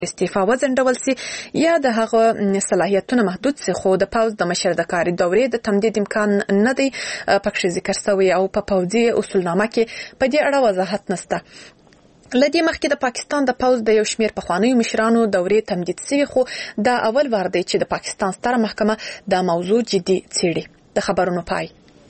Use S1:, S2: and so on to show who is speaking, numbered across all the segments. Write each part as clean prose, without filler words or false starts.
S1: استعفا وځنډول سي یا د هغه صلاحیتونه محدود سي، خو د پوز د مشر د کاري دورې د تمدید امکان نه دی پکې ذکر شوی او په پوځي اصولنامه کې په دې اړه وضاحت نشته. لدې مخکې د پاکستان د پوز د یو شمېر پخوانیو مشرانو دورې تمدید شوی، خو دا اول وار دی چې د پاکستان ستره محکمه دا موضوع جدي څېړي. د خبرونو پای.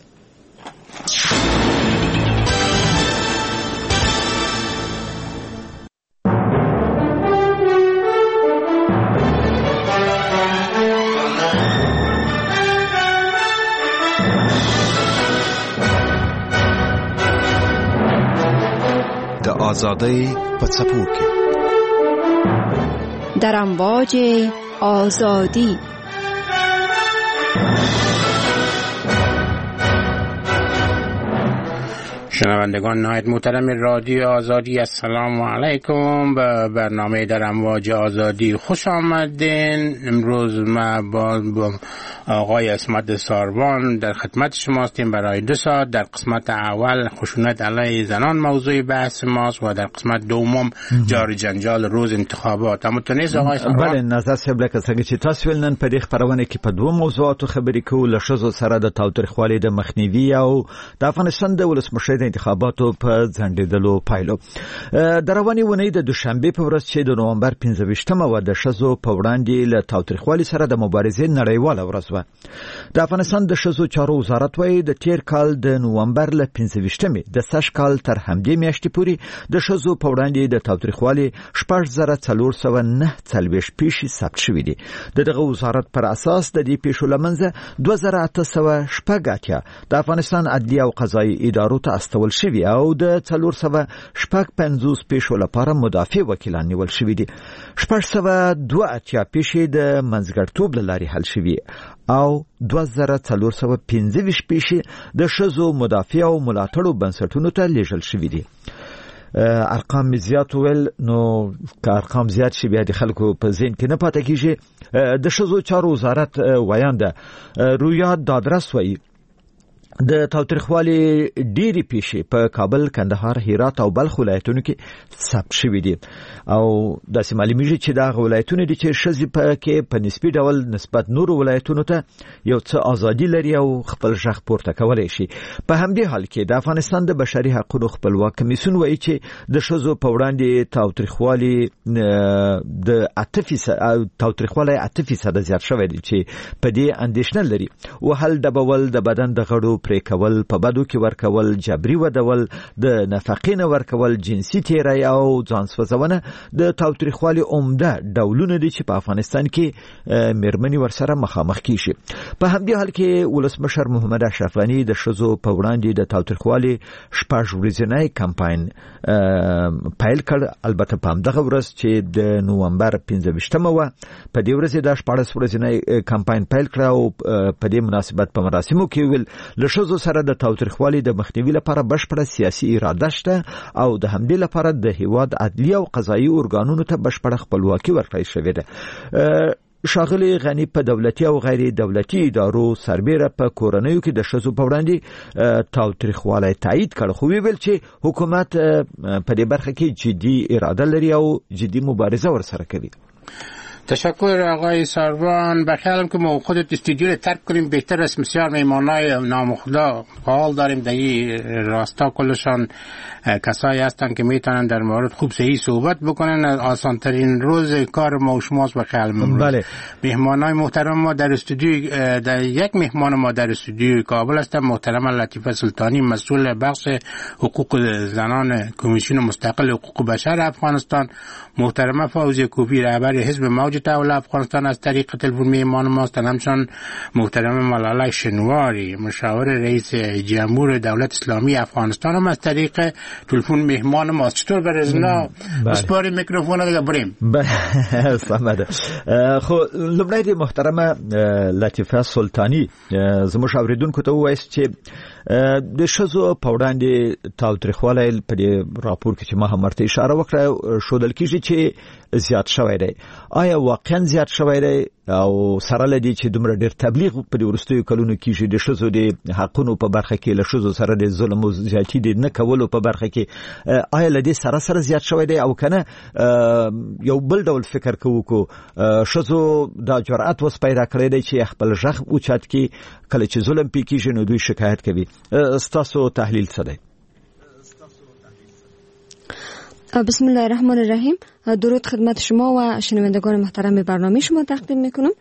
S2: د آزادۍ په څپو کې
S3: در امواج آزادی.
S4: شنوندگان نهایت محترم رادیو آزادی، السلام علیکم. به برنامه در امواج آزادی خوش آمدین. امروز ما با آقای عصمت ساروان در خدمت شما هستیم برای 2 ساعت. در قسمت اول خشونت علیه زنان موضوع بحث ماست و در قسمت دوم جار جنجال روز انتخابات. اما تونیز آقای ساروان؟
S5: بله، نظر صاحب لکه څنګه چې تاسو ولنن په دې خبرونه کې په 2 موضوعاتو خبرې کوو، له ښځو سره د تاوتریخوالي د مخنیوي او د افغانستان د ولسمشر د انتخاباتو په ځنډېدلو پایلو. د روانې اونۍ د دوشنبه په ورځ چې د نومبر 15مه و د ښځو په وړاندې له تاوتریخوالي سره د مبارزې نړیواله ورځ و. د افغانستان د ښځو چارو وزارت وايي د تیر کال د نومبر له 15مې د سږ کال تر همدې میاشتې پورې د ښځو په وړاندې د تاوتریخوالي 6449 پیښې ثبت شوې دي. دغه وزارت پر اساس د دې پیښو لمنځه 2880 د افغانستان عدلیه او قضایي ادارو ته استول شوی او د 450 پیښو لپاره مدافع وکیلان نیول شوی دي. 602 پیښې د منځګړیتوب له لارې حل شوی او 2415 پیښې د ښځو مدافع او ملاتړو بنسټونو ته لیږل شوی دي. ارقام زیات ول نو که ارقام زیات شي بیا د خلکو په ذهن کې نه پاتې کیږي. د ښځو چارو وزارت ویانده رویا دادرس وایي د تاوتریخوالي ډېری پیښې په کابل، کندهار، هرات او بلخ ولایتونو کې ثبت شوې دي او داسې معلومیږي چې دا ولایتونه دي چې ښځې پکې په نسبي ډول نسبت نورو ولایتونو ته یو څه ازادي لري او خپل غږ پورته کولی شي. په همدې حال کې د افغانستان د بشري حقوقو خپلواک کمیسیون وایي چې د ښځو په وړاندې تاوتریخوالي د 8% زیات شوی دی چې په دې اندېښنه لري. وهل ډبول، د بدن د غړو پرې کول، په بدو کې ورکول، جبري ودول، د نفقې نه ورکول، جنسي تیری او ځان سوځونه د تاوتریخوالي عمده ډولونه دي چې په افغانستان کې مېرمنې ورسره مخامخ کیږي. په همدې حال کې ولسمشر محمد اشرف غني د ښځو په وړاندې د تاوتریخوالي 6 ورځنی کمپاین پیل کړ. البته په همدغه ورځ چې د نومبر 15مه و، په دې ورځ د 14 ورځنی کمپاین پیل کړ او په دې مناسبت په مراسمو کې ویل له ښځو سره د تاوتریخوالي د مخنیوي لپاره بشپړه سیاسي اراده شته او د همدې لپاره د هیواد عدلیه او قضایي ارګانونو ته بشپړه خپلواکي ورکړل شوې ده. ښاغلي غني په دولتي او غیر دولتي ادارو سربېره په کورنیو کې د ښځو په وړاندې تاوتریخوالی تایید کړ، خو ویل چې حکومت په دې برخه کې جدي اراده لري او جدي مبارزه ورسره کوي.
S4: تشکر آقای ساروان. بخیالم که ما خودت استودیو رو ترک کنیم بهتر است. بسیار میمانای نامخدا حال داریم در این راستا، کلشان کسایی هستند که میتونن در مورد خوب صحیح صحبت بکنن. آسان ترین روز کار ما و شماست بخیالم.
S5: بله.
S4: مهمانای محترم ما در استودیو، در یک مهمان ما در استودیو کابل هستند، محترم لطیفه سلطانی، مسئول بخش حقوق زنان کمیسیون مستقل حقوق بشر افغانستان، محترم فوزیه کوبی رهبر حزب موج تحول افغانستان از طریق تلفن میهمان ماست، همچنین محترم ملاله شنواری مشاور رئیس جمهور دولت اسلامی افغانستان هم از طریق تلفن میهمان ماست. چطور برزنا بسپاری میکروفون دیگه بریم.
S5: سمده. خو لمړی دی محترمه لطیفه سلطانی زموږ اوریدونکو ته وایست چې د ښځو په وړاندې تاوتریخوالی په دې راپور کې چې ما هم ورته اشاره وکړه ښودل کېږي چې زیات شوی دی. آیا واقعا زیات شوی دی او سره لدی چې دومره ډیر تبلیغ په ورستیو کلونو کې چې د شذو د حقونو په برخه کې له شذو سره د ظلم او زیاتی د نه کولو په برخه کې آیا لدی سره زیات شوی دی او کنه یو بل ډول فکر کوو شذو دا جرأت وس پیدا کړی دی چې خپل ژغ اوچت کې کله چې ظلم پکې نو دوی شکایت کوي. ستاسو تحلیل څه دی؟
S3: بسم الله الرحمن الرحیم. درود خدمت شما و شنوندگان محترم برنامه شما تقدیم میکنم.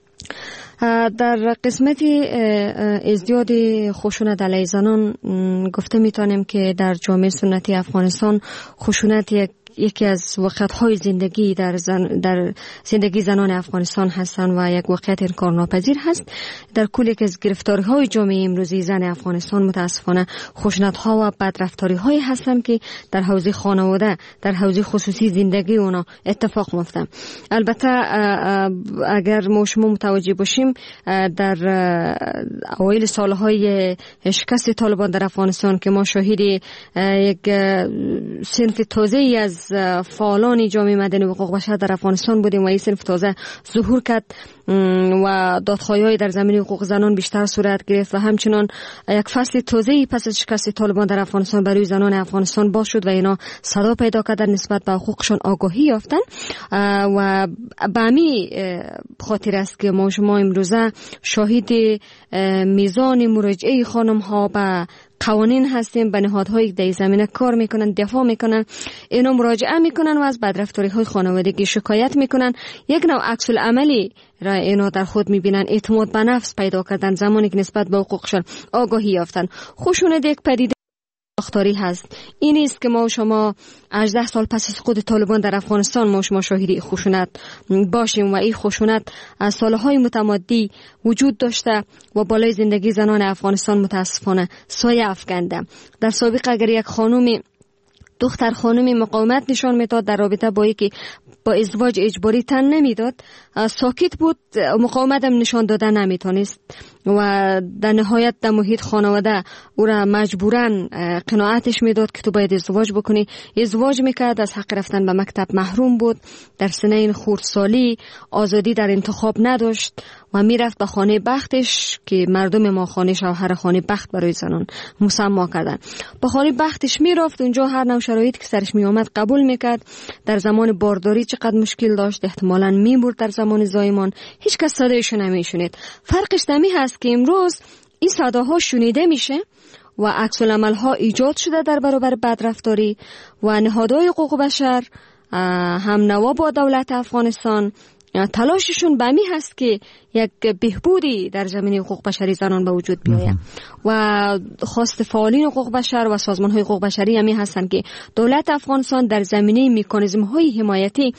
S3: در قسمت ازدیاد خشونت علیه زنان گفته میتونیم که در جامعه سنتی افغانستان خشونت یکی از واقعیت‌های زندگی در زندگی زنان افغانستان هستند و یک واقعیت انکارناپذیر هست. در کل یک از گرفتاری‌های جامعه امروزی زن افغانستان متاسفانه خشونت‌ها و بدرفتاری‌هایی هستند که در حوزه خانواده، در حوزه خصوصی زندگی اونا اتفاق می‌افته. البته اگر ما شما متوجه باشیم در اوایل سال‌های شکست طالبان در افغانستان که ما شاهد یک صنف تازه‌ای از فعالان جامعه مدنی و حقوق بشر در افغانستان بودیم و این صنف تازه ظهور کرد و دادخواهی‌های در زمینه حقوق زنان بیشتر صورت گرفت و همچنان یک فصل تازه‌ای پس از شکست طالبان در افغانستان برای زنان افغانستان باز شد و اینا صدا پیدا کردن نسبت به حقوقشان آگاهی یافتن و به همین خاطر است که ما شما امروزه شاهد میزان مراجعه خانم‌ها به قوانین هستیم، به نهادهایی در زمینه کار میکنن، دفاع میکنن، اینا مراجعه میکنن و از بدرفتاری‌های خانوادگی شکایت میکنن. یک نوع عکس العملی را اینا در خود میبینن، اعتماد به نفس پیدا کردن زمانی که نسبت به حقوقشان آگاهی یافتن. خشونت یک پدیده ساختاری هست. این است که ما شما 18 سال پس از سقوط طالبان در افغانستان ما شما شاهد خشونت باشیم و این خشونت از سالهای متمادی وجود داشته و بالای زندگی زنان افغانستان متاسفانه سایه افکنده. در سابق اگر یک دختر خانمی مقاومت نشان میداد در رابطه با یکی با ازدواج اجباری تن نمیداد، ساکت بود، مقاومت هم نشان داده نمیتونست و در نهایت در محیط خانواده او را مجبوراً قناعتش میداد که تو باید ازدواج بکنی. ازدواج میکرد، از حق رفتن به مکتب محروم بود، در سنین خردسالی آزادی در انتخاب نداشت و میرفت به خانه بختش که مردم ما خانه شوهر خانه بخت برای زنان مسما کردن. به خانه بختش میرفت، اونجا هر نوع شرایطی که سرش میآمد قبول میکرد. در زمان بارداری چقدر مشکل داشت، احتمالاً میمرد در زمان زایمان، هیچ کس صدایش نمیشنید. فرقش دمی هست که امروز این صداها شنیده میشه و عکس العمل ها ایجاد شده در برابر بدرفتاری و نهادهای حقوق بشر هم نوا با دولت افغانستان تلاششون به می هست که یک بهبودی در زمینه حقوق بشری زنان به وجود بیاید و خواست فعالین حقوق بشر و سازمان های حقوق بشری همی هستند که دولت افغانستان در زمینه مکانیزم های حمایتی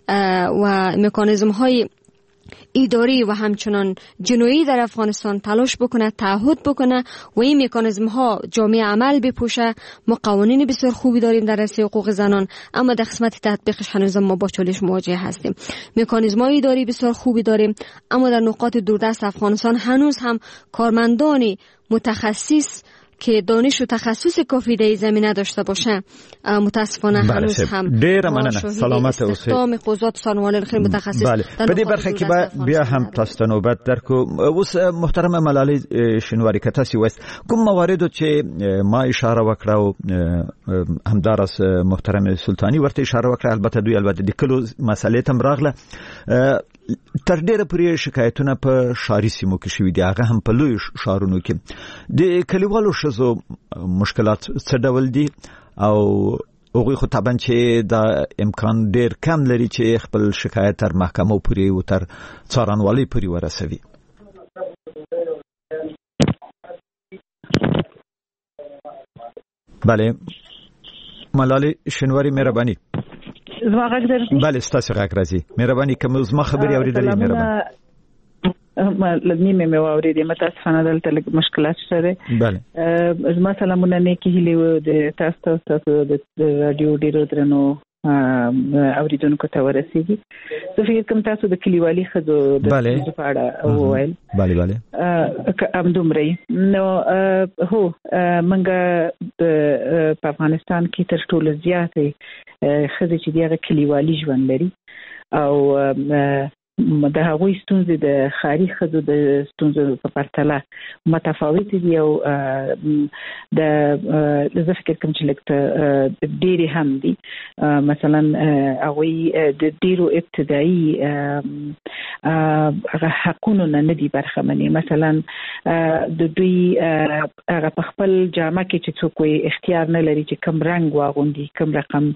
S3: و مکانیزم های اداری و همچنان جنایی در افغانستان تلاش بکنه، تعهد بکنه و این مکانیزم ها جامعه عمل بپوشه. ما قوانین بسیار خوبی داریم در راسته حقوق زنان، اما در قسمت تطبیقش هنوز ما با چالش مواجه هستیم. مکانیزم های اداری بسیار خوبی داریم، اما در نقاط دوردست افغانستان هنوز هم کارمندان متخصص که دانش و تخصص کافی در زمینه داشته باشه متاسفانه هنوز هم
S5: ډیر مننه. سلامت اوسئ.
S3: استخدام قضات سانوال خیر متخصص
S5: په دې برخه کې بیا هم تاسو ته نوبت درکو. اوس محترمه ملالۍ شینواری که تاسو وست کوم مواردو چې ما اشاره وکړه او همدارس محترم سلطانی ورته اشاره وکړه، البته د کلو مسلې تم راغله. تر ډیره پورې شکایتونه په شاري سیمو کې شوي دي، هغه هم په لوی ښارونو کې. د کلیوالو ښځو مشکلات څه ډول دي او هغوی خو طبعا چې دا امکان ډیر کم لري چې خپل شکایت تر محکمو پورې او تر څارنوالۍ پورې ورسوي؟ بله ملالۍ شینواری مهرباني.
S6: زما غږ در
S5: بله ستاسو غږ راځي. مهرباني کوم زما خبري اوریدلې مهرباني.
S6: لدنی مې واورېدې، متاسفانه دلته لږ مشکلات شته.
S5: بله
S6: زما سلامونه نیکی هیلې و د تاسو د رادیو ډیرو درنو اوریدونکو ته ورسیږي. زه فکر کوم تاسو د کلیوالي ښځو د ستونزو په اړه وویل.
S5: بله
S6: همدومره نو هو موږ په افغانستان کې تر ټولو زیاتې خزه چې دیغه کلیوالي ژوند لري او د هغوی ستونزې د ښاري ښځو د ستونزو په پرتله متفاوت دي او د زه فکر کوم چې لکه ډېرې هم دي. مثلا هغوی د ډېرو ابتدایي هغه حقونو نه دي برخمنې. مثلا د دوی هغه په خپل جامه کې چې څوک اختیار نه لري چې کوم رنګ واغوندي، کوم رقم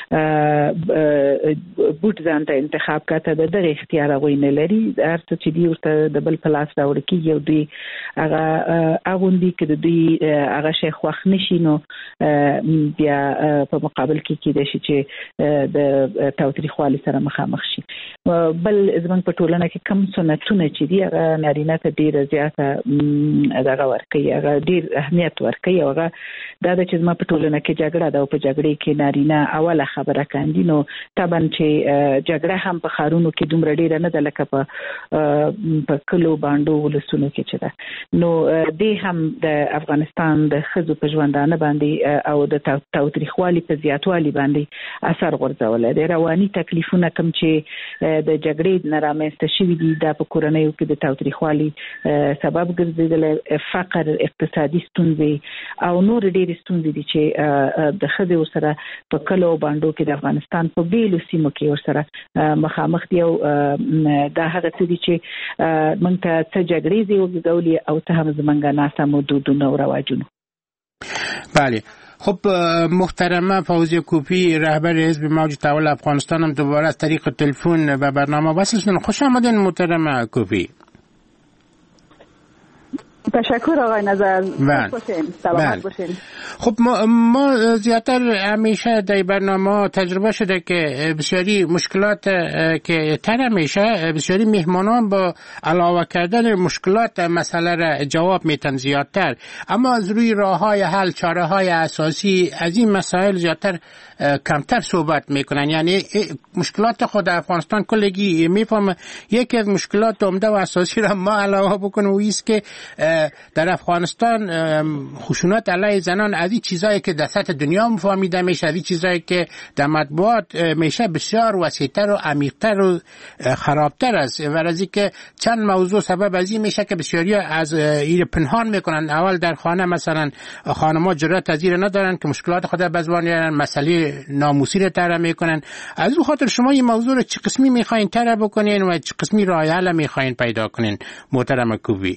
S6: بوټ ځان ته انتخاب کړه، د دغه اختیار هغوی نه لري. هر څه چې دی ورته د بل په لاس راوړل کېږي او دوی هغه اغوندي که د دوی هغه شی خوښ نشي نو بیا په مقابل کې کېدای شي چې د تاوتریخوالي سره مخامخ شي. بل زموږ په ټولنه کې کم سنتونه چې دي هغه نارینه ته ډېره زیاته دغه ورکوي، هغه ډېر اهمیت ورکوي. او هغه دا ده چې زما په ټولنه کې جګړه ده او په جګړې کې نارینه اوله خبره کاندي. نو طبعا چې جګړه هم په ښارونو کې دومره ډېره نه ده لکه په کلو باندو ولسونو کې چې ده. نو دې هم د افغانستان د ښځو په ژوندانه باندې او د تاوتریخوالي په زیاتوالي باندې اثر غورځولی دی. رواني تکلیفونه کوم چې د جګړې نه رامنځته شوي دي دا په کورنیو کې د تاوتریخوالي سبب ګرځېدلی، فقر، اقتصادي ستونزې او نور ډېرې ستونزې دي چې د ښځې ورسره په کلو باندو کې د افغانستان په بیلو سیمو کې ورسره مخامخ دي. او دا هغه څه دي چې موږ ته څه جګړې دي وګرځولي او څه هم زموږ ناسمو دودونه او رواجونه.
S4: بله. خب محترمه فوزیه کوپی رهبر حزب موج تحول افغانستان هم دوباره از طریق تلفن به برنامه وصل شدن. خوش آمدین محترمه کوپی.
S6: تشکر آقای نظر.
S4: سلامت باشین. خب ما زیادتر همیشه در برنامه تجربه شده که بسیاری مشکلات که تر همیشه بسیاری مهمانان با علاوه کردن مشکلات مسئله را جواب میتن زیادتر، اما از روی راههای حل، چاره‌های اساسی از این مسائل زیادتر کمتر صحبت میکنن. یعنی مشکلات خود افغانستان کلگی میفهمه. یکی از مشکلات عمده و اساسی را ما علاوه بکنیم و ایست که در افغانستان خشونت علیه زنان از این چیزایی که در سطح دنیا مفهمیده میشه، از این چیزایی که در مطبوعات میشه بسیار وسیع‌تر و عمیق‌تر و خرابتر است. و از اینکه چند موضوع سبب از این میشه که بسیاری از این پنهان میکنن. اول در خانه مثلا خانم‌ها جرأت از این ندارن که مشکلات خود به زبان بیارن، مسئله ناموسی رو طرح میکنن. از اون خاطر شما این موضوع رو چه قسمی میخواین طرح بکنین و چه قسمی راه حل میخواین پیدا کنین محترم کوپی؟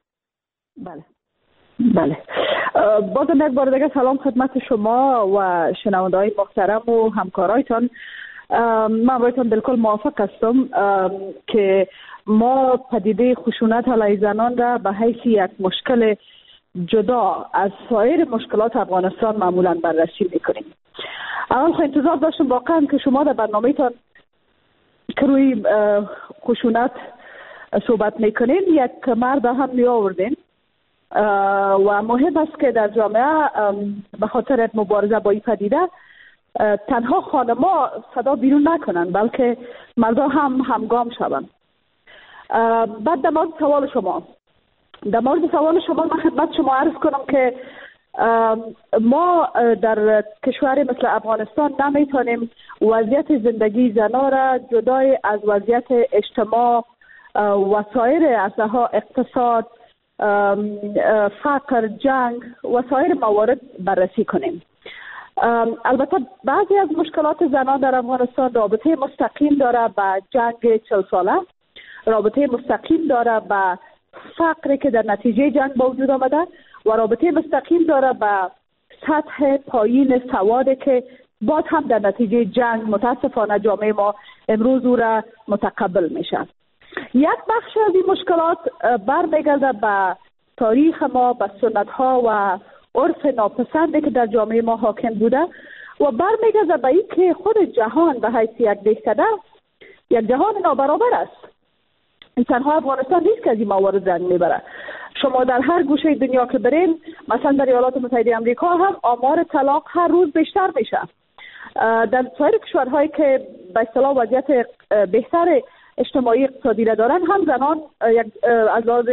S6: بله. باز یک بار دیگه سلام خدمت شما و شنونده‌های محترم و همکارایتان. من بایتان بالکل موافق هستم که ما پدیده خشونت علیه زنان را به حیث یک مشکل جدا از سایر مشکلات افغانستان معمولا بررسی میکنیم. اول انتظار داشتم واقعا که شما در برنامه‌تان که روی خشونت صحبت میکنین یک مرد هم می آوردین و مهم است که در جامعه به خاطر مبارزه با این پدیده تنها خانم‌ها صدا بیرون نکنن بلکه مردها هم همگام شوند. بعد در مورد سوال شما من خدمت شما عرض کنم که ما در کشور مثل افغانستان نمیتونیم وضعیت زندگی زنان را جدای از وضعیت اجتماع و سایر اصلاح اقتصاد، فقر، جنگ و سایر موارد بررسی کنیم. البته بعضی از مشکلات زنان در افغانستان رابطه مستقیم داره با جنگ 40 ساله، رابطه مستقیم داره با فقری که در نتیجه جنگ به وجود آمده و رابطه مستقیم داره با سطح پایین سوادی که باز هم در نتیجه جنگ متاسفانه جامعه ما امروز او را متقبل میشه. یک بخش از این مشکلات برمیگرده به تاریخ ما، به سنت ها و عرف ناپسندی که در جامعه ما حاکم بوده و برمیگرده به این که خود جهان به حیث یک دهکده یک جهان نابرابر است. این تنها افغانستان نیست که از این موارد رنج میبره. شما در هر گوشه دنیا که برین، مثلا در ایالات متحده آمریکا هم آمار طلاق هر روز بیشتر میشه. در سایر کشورهایی که به اصطلاح وضعیت بهتر اجتماعی اقتصادی را دارن هم زنان از لحاظ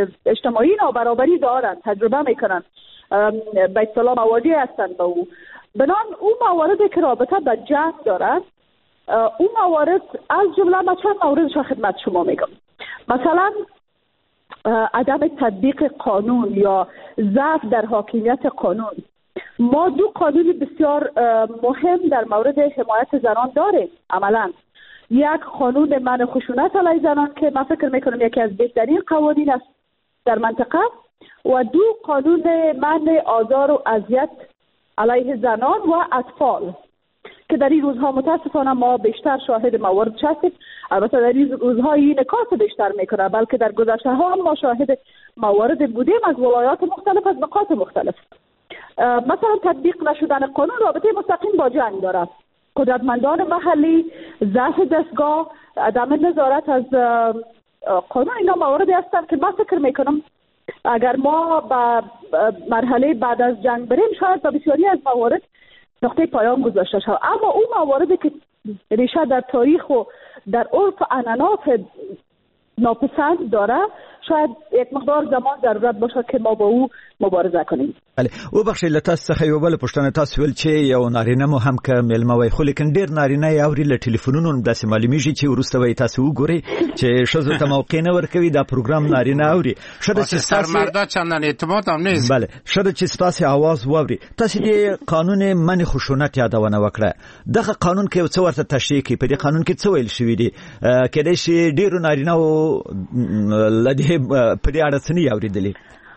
S6: اجتماعی نابرابری دارن، تجربه میکنن، به اصطلاح مواجه هستن با او. بنان اون مواردی که رابطه به جنگ دارد، اون موارد از جمله من چند موردش خدمت شما میگم. مثلا عدم تطبیق قانون یا ضعف در حاکمیت قانون. ما دو قانون بسیار مهم در مورد حمایت زنان داریم عملا. یک قانون منع خشونت علیه زنان که من فکر میکنم یکی از بهترین قوانین است در منطقه، و دو قانون منع آزار و اذیت علیه زنان و اطفال که در این روزها متاسفانه ما بیشتر شاهد موارد هستیم. البته در این روزها این نکات بیشتر میکنه، بلکه در گذشته ها ما شاهد موارد بودیم از ولایات مختلف، از نقاط مختلف. مثلا تطبیق نشدن قانون رابطه مستقیم با جنگ دارد. قدرتمندان محلی، ضعف دستگاه، عدم نظارت از قانون، اینا مواردی هستند که من فکر میکنم اگر ما به مرحله بعد از جنگ بریم شاید به بسیاری از موارد نقطه پایان گذاشته شود. اما اون مواردی که ریشه در تاریخ و در عرف و عنعنات ناپسند داره شاید یک مقدار زمان ضرورت باشه که ما با او مبارزه کنیم.
S5: بله، او بخشی لتاس څخه یو بل پښتنه تاسو ول چې یو نارینه مو هم که ملما وای، خو لیکن ډیر نارینه یې اوري له ټلیفونونو داسې معلومیږي چې ورسته وای تاسو وګورئ چې شزو ته موقع نه ورکوي دا پروګرام نارینه اوري. شته چې
S4: سرمردا چندان اعتماد هم نیست.
S5: بله، شته چې تاسو आवाज واوري. تاسو دې قانون منع خشونت یادونه وکړه. دغه قانون کې څه ورته تشریح کی؟ په دې قانون کې څه ویل شوی دی؟ کله چې ډیرو نارینه او لدی په دې اړه څه نه اوریدلی؟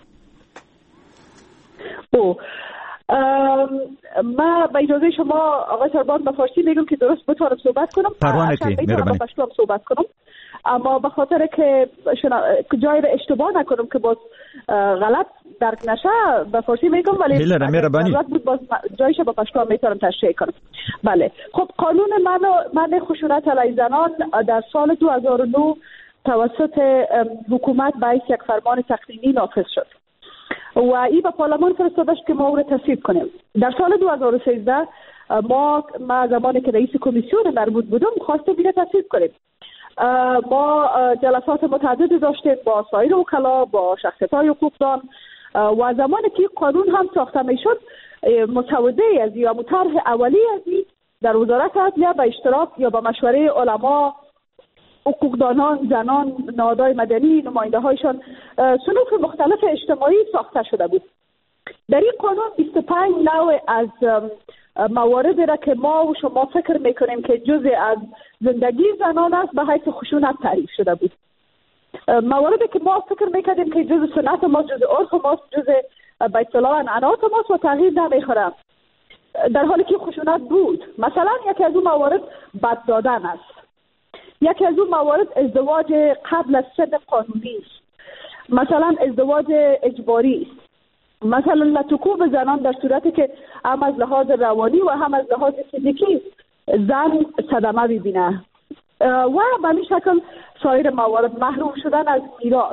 S6: ما با اجازه شما آقای سرباز به فارسی میگم که درست بتونم صحبت کنم.
S5: پروانه کی
S6: میتونم با پشتو هم صحبت کنم، اما به خاطر که جای را اشتباه نکنم که باز غلط درک نشه به فارسی میگم، ولی غلط بود باز جایش با پشتو هم میتونم تشریح کنم. بله، خب قانون منع خشونت علیه زنان در سال 2009 توسط حکومت به حیث یک فرمان تقنینی نافذ شد و این به پارلمان فرستاده شد که ما او را تصویب کنیم. در سال 2013 ما زمانی که رئیس کمیسیون مربوط بودم خواستیم این را تصویب کنیم. ما جلسات متعددی داشتیم با سایر وکلا، با شخصیت‌های حقوقدان، و زمانی که قانون هم ساخته میشد مسوده از یا طرح اولی از در وزارت عدلیه به اشتراک یا به مشوره علما، حقوقدانان، زنان، نهادهای مدنی، نماینده هایشان، صنوف مختلف اجتماعی ساخته شده بود. در این قانون 25 نوع از مواردی را که ما و شما فکر میکنیم که جزء از زندگی زنان است به حیث خشونت تعریف شده بود. مواردی که ما فکر میکردیم که جزء سنت ما، جزء عرف ماست، جزء به اصطلاح عنعنات ماست و تغییر نمیخوره، در حالی که خشونت بود. مثلا یکی از اون موارد بد دادن است. یکی از اون موارد ازدواج قبل از سن قانونی است. مثلا ازدواج اجباری است. مثلا لطکوب زنان در صورتی که هم از لحاظ روانی و هم از لحاظ فیزیکی زن صدمه ببینه، و به این شکل سایر موارد محروم شدن از میراث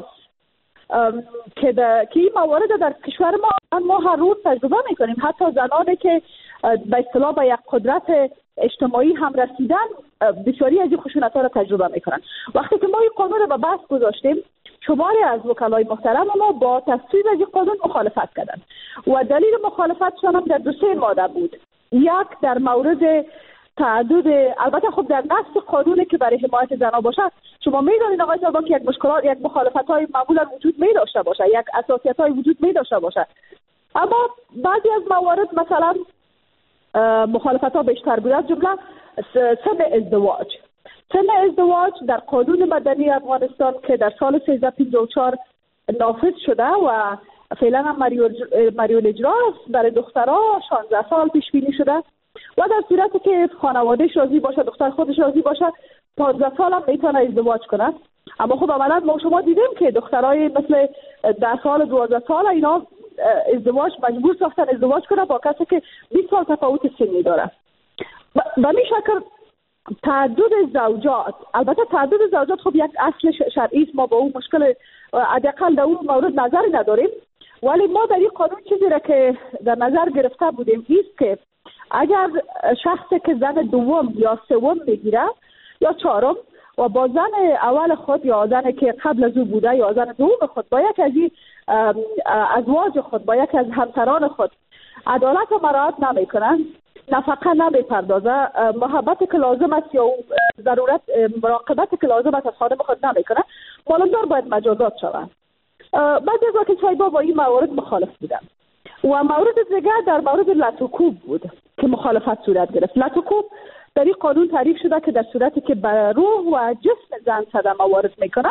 S6: که این موارد در کشور ما هر روز تجربه میکنیم. حتی زنانی که به اصطلاح به یک قدرت اجتماعی هم رسیدن بسیاری از این خشونت‌ها را تجربه میکنن. وقتی که ما این قانون را به بحث گذاشتیم شماری از وکلای محترم ما با تصویب از این قانون مخالفت کردند و دلیل مخالفتشان هم در 2-3 ماده بود. یک در مورد تعدد، البته خب در نص قانونی که برای حمایت زنان باشه شما میدونید آقای سربان که یک مخالفت‌های معمولا وجود می‌داشته باشه، یک اساسیت‌های وجود می‌داشته باشه، اما بعضی از موارد مثلا مخالفت‌ها بیشتر بود. از جمله سن ازدواج. سن ازدواج در قانون مدنی افغانستان که در سال 1354 نافذ شده و فعلا هم مریول اجرا است، برای دخترها 16 سال پیش بینی شده و در صورتی که خانواده‌اش راضی باشه، دختر خودش راضی باشه، 15 سال هم میتونه ازدواج کنه. اما خب عملاً ما شما دیدیم که دخترای مثل 10 سال 12 سال اینا ازدواج مجبور ساختن ازدواج کنه با کسی که 20 سال تفاوت سنی داره. به این شکل تعدد زوجات، البته تعدد زوجات خب یک اصل شرعی است، ما با اون مشکل حداقل در اون مورد نظری نداریم، ولی ما در این قانون چیزی را که در نظر گرفته بودیم است که اگر شخصی که زن دوم یا سوم بگیره یا چهارم و با زن اول خود یا زن که قبل از او بوده یا زن دوم خود با یک از ازواج خود، با یک از همسران خود عدالت رو مراعات نمیکنه، نفقه نمیپردازه، محبت که لازم است یا ضرورت مراقبت که لازم است از خانم خود نمیکنه، مالدار باید مجازات شود. بعضی از وکیل صاحبا با این موارد مخالف بودن و مورد دیگر در مورد لاتوکوب بود که مخالفت صورت گرفت. لاتوکوب در این قانون تعریف شده که در صورتی که به روح و جسم زن صدمه وارد میکنه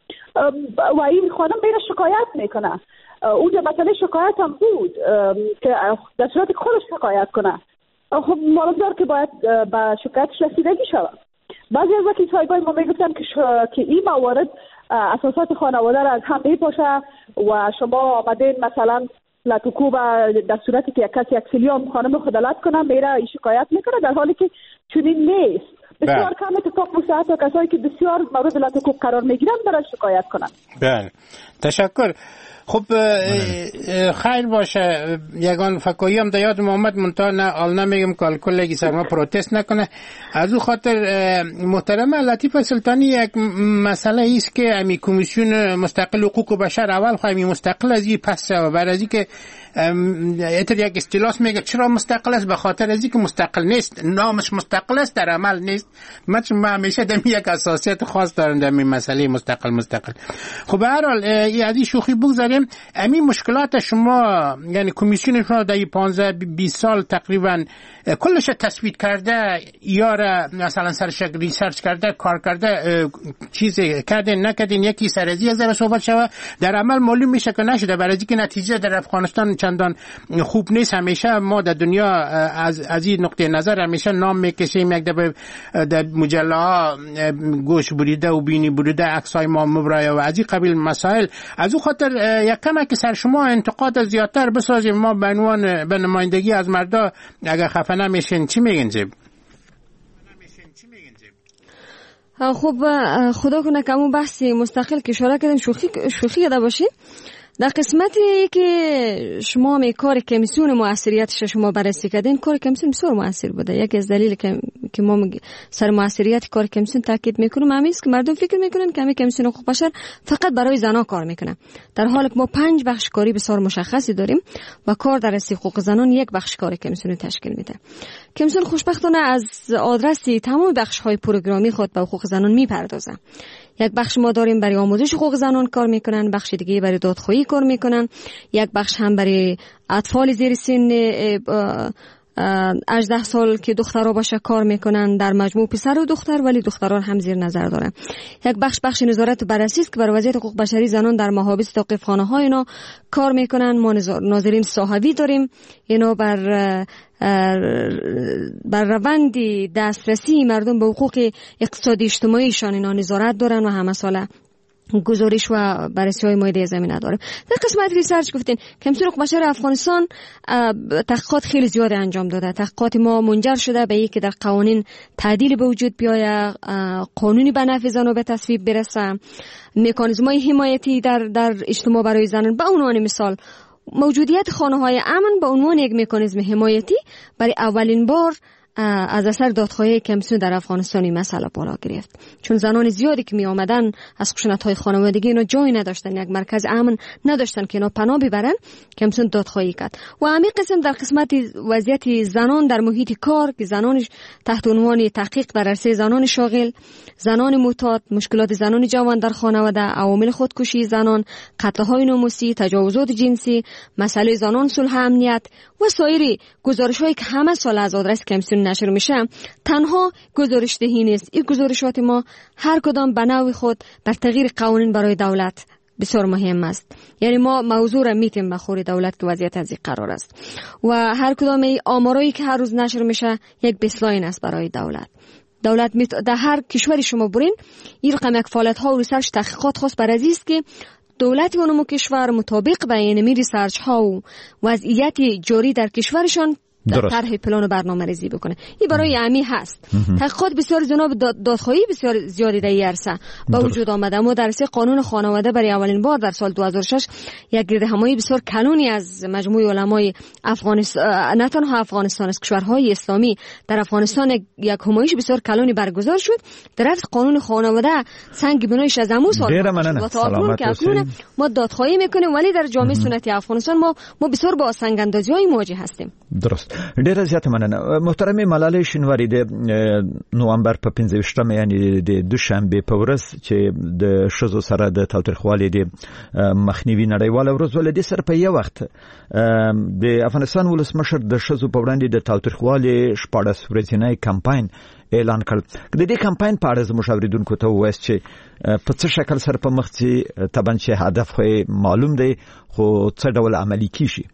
S6: و این خانم بین شکایت میکنه. اونجا مثلا شکایت هم بود که در صورتی که خودش شکایت کنه، خب مالدار که باید به شکایتش رسیدگی شود. بعضی از وکیل صاحبای ما میگفتن که این موارد اساسات خانواده را از هم میپاشه و شما آمدین مثلا لاتوکوب در صورتی که کسی یک سیلیام خانم خدالت کنه میره این شکایت میکنه، در حالی که چنین نیست. بسیار کم اتفاق میفته تا کسایی که بسیار مورد لاتوکوب قرار میگیرن برای شکایت کنن.
S4: بله، تشکر. خب خیر باشه. یگان فکایی هم در یادم آمد، منتها نمیگم که کلگی سر ما پروتست نکنه. از او خاطر محترم لطیفه سلطانی، یک مسئله ایست که امی کمیسیون مستقل حقوق بشر اول خواهی مستقل از این پس و بر از این که ایتر یک استیلاس میگه چرا مستقل است؟ به خاطر از این که مستقل نیست، نامش مستقل است در عمل نیست. من همیشه دمی یک اساسیت خاص دارم در این مسئله مستقل. خب به هر حال از این شوخی بگذاریم. امی مشکلات شما یعنی کمیسیون شما در 15-20 سال تقریبا کلش تثبیت کرده یا مثلا سرش ریسرچ کرده، کار کرده، چیز کردین نکردین، یکی سرزی از صحبت شوه در عمل معلوم میشه که نشده، برای اینکه نتیجه در افغانستان چندان خوب نیست. همیشه ما در دنیا از این نقطه نظر همیشه نام میکشیم، یک دفعه در مجله ها گوش بریده و بینی بریده، عکسای ما مبرایه و از این قبیل مسائل. از او خاطر یک کمک که سر شما انتقاد زیادتر بسازیم، ما به عنوان به نمایندگی از مردا اگر خفه نمیشین چی میگین جیب؟
S3: خب خدا کنه که همون بحثی مستقل که اشاره کردیم شوخی یاده باشید. در قسمتی که شما کار کمیسیون موثریتش شما بررسی کردین، کار کمیسیون بسیار موثر بوده. یکی از دلیل که ما سر موثریت کار کمیسیون تاکید میکنیم همین است که مردم فکر میکنن که همین کمیسیون حقوق بشر فقط برای زنان کار میکنه، در حالی که ما 5 بخش کاری بسیار مشخصی داریم و کار در راسته حقوق زنان یک بخش کار کمیسیون تشکیل میده. کمیسیون خوشبختانه از آدرس تمام بخش های پروگرامی خود به حقوق زنان میپردازه. یک بخش ما داریم برای آموزش حقوق زنان کار میکنن، بخش دیگه برای دادخواهی کار میکنن، یک بخش هم برای اطفال زیر سن 18 سال که دخترها باشه کار میکنن، در مجموع پسر و دختر ولی دختران هم زیر نظر دارن. یک بخش نظارت و بررسی است که برای وضعیت حقوق بشری زنان در محابس توقیفخانه ها اینا کار میکنن. ما ناظرین صحوی داریم، اینا بر روند دسترسی مردم به حقوق اقتصادی اجتماعیشان اینا نظارت دارن و همه ساله گزارش و بررسی های مورد زمینه داره. در قسمت ریسرچ گفتین کمیسیون حقوق بشر افغانستان تحقیقات خیلی زیاد انجام داده. تحقیقات ما منجر شده به اینکه در قوانین تعدیل به وجود بیاید، قانونی به نفع زنان به تصویب برسه، مکانیزم‌های حمایتی در اجتماع برای زنان. به عنوان مثال موجودیت خانه‌های امن به عنوان یک مکانیزم حمایتی برای اولین بار از اثر دادخواهی کمیسیون در افغانستان این مسئله بالا گرفت، چون زنان زیادی که می آمدن از خشونت‌های خانوادگی اینا جایی نداشتن، یک مرکز امن نداشتن که اینا پناه ببرن. کمیسیون دادخواهی کرد و همین قسم در قسمت وضعیت زنان در محیط کار که زنان تحت عنوان تحقیق در عرصه زنان شاغل، زنان معتاد، مشکلات زنان جوان در خانواده، عوامل خودکشی زنان، قتل‌های ناموسی، تجاوزات جنسی، مسئله زنان صلح امنیت و سایر گزارش‌هایی که همه سال از آدرس کمیسیون نشر میشه، تنها گزارش دهی نیست. این گزارشات ما هر کدام به نوع خود بر تغییر قوانین برای دولت بسیار مهم است. یعنی ما موضوع را میتیم بخور دولت که وضعیت از این قرار است و هر کدام این آمارایی که هر روز نشر میشه یک بیسلاین است برای دولت در هر کشوری شما برین این رقم یک فعالیت ها و ریسرچ تحقیقات خاص بر عزیز که دولت اونمو کشور مطابق به اینمی ریسرچ ها و وضعیت جاری در کشورشان در طرح پلان و برنامه‌ریزی بکنه. این برای امی هست. تحقیقات بسیار جناب دادخواهی بسیار زیادی در این عرصه با وجود آمده. ما در راسته قانون خانواده برای اولین بار در سال 2006 یک گردهمایی بسیار کلانی از مجموعه علمای افغانستان، نه تنها افغانستان، از کشورهای اسلامی در افغانستان یک همایش بسیار کلانی برگزار شد. در راسته قانون خانواده سنگ بنایش از امو سال و تا اکنون که اکنون ما دادخواهی میکنیم، ولی در جامعه سنتی افغانستان ما بسیار با سنگ اندازی‌های مواجه هستیم.
S5: درست. ډیره زیاته مننه. محترم ملالۍ شینواری د نوامبر په 15 یعنی د دوشنبه په ورځ چې د شذو سره د تاوتریخوالي د مخنیوي نړیواله ورځ ولې د سر په یو وخت د افغانستان ولسمشر د شذو په وړاندې د تاوتریخوالي 14 ورځنی کمپاین اعلان کړ. د دې کمپاین په اړه زموږ اوریدونکو ته وایي چې په څه شکل سره په مخ چې طبعا چې هدف خو معلوم دی، خو څه ډول عملی کیږي؟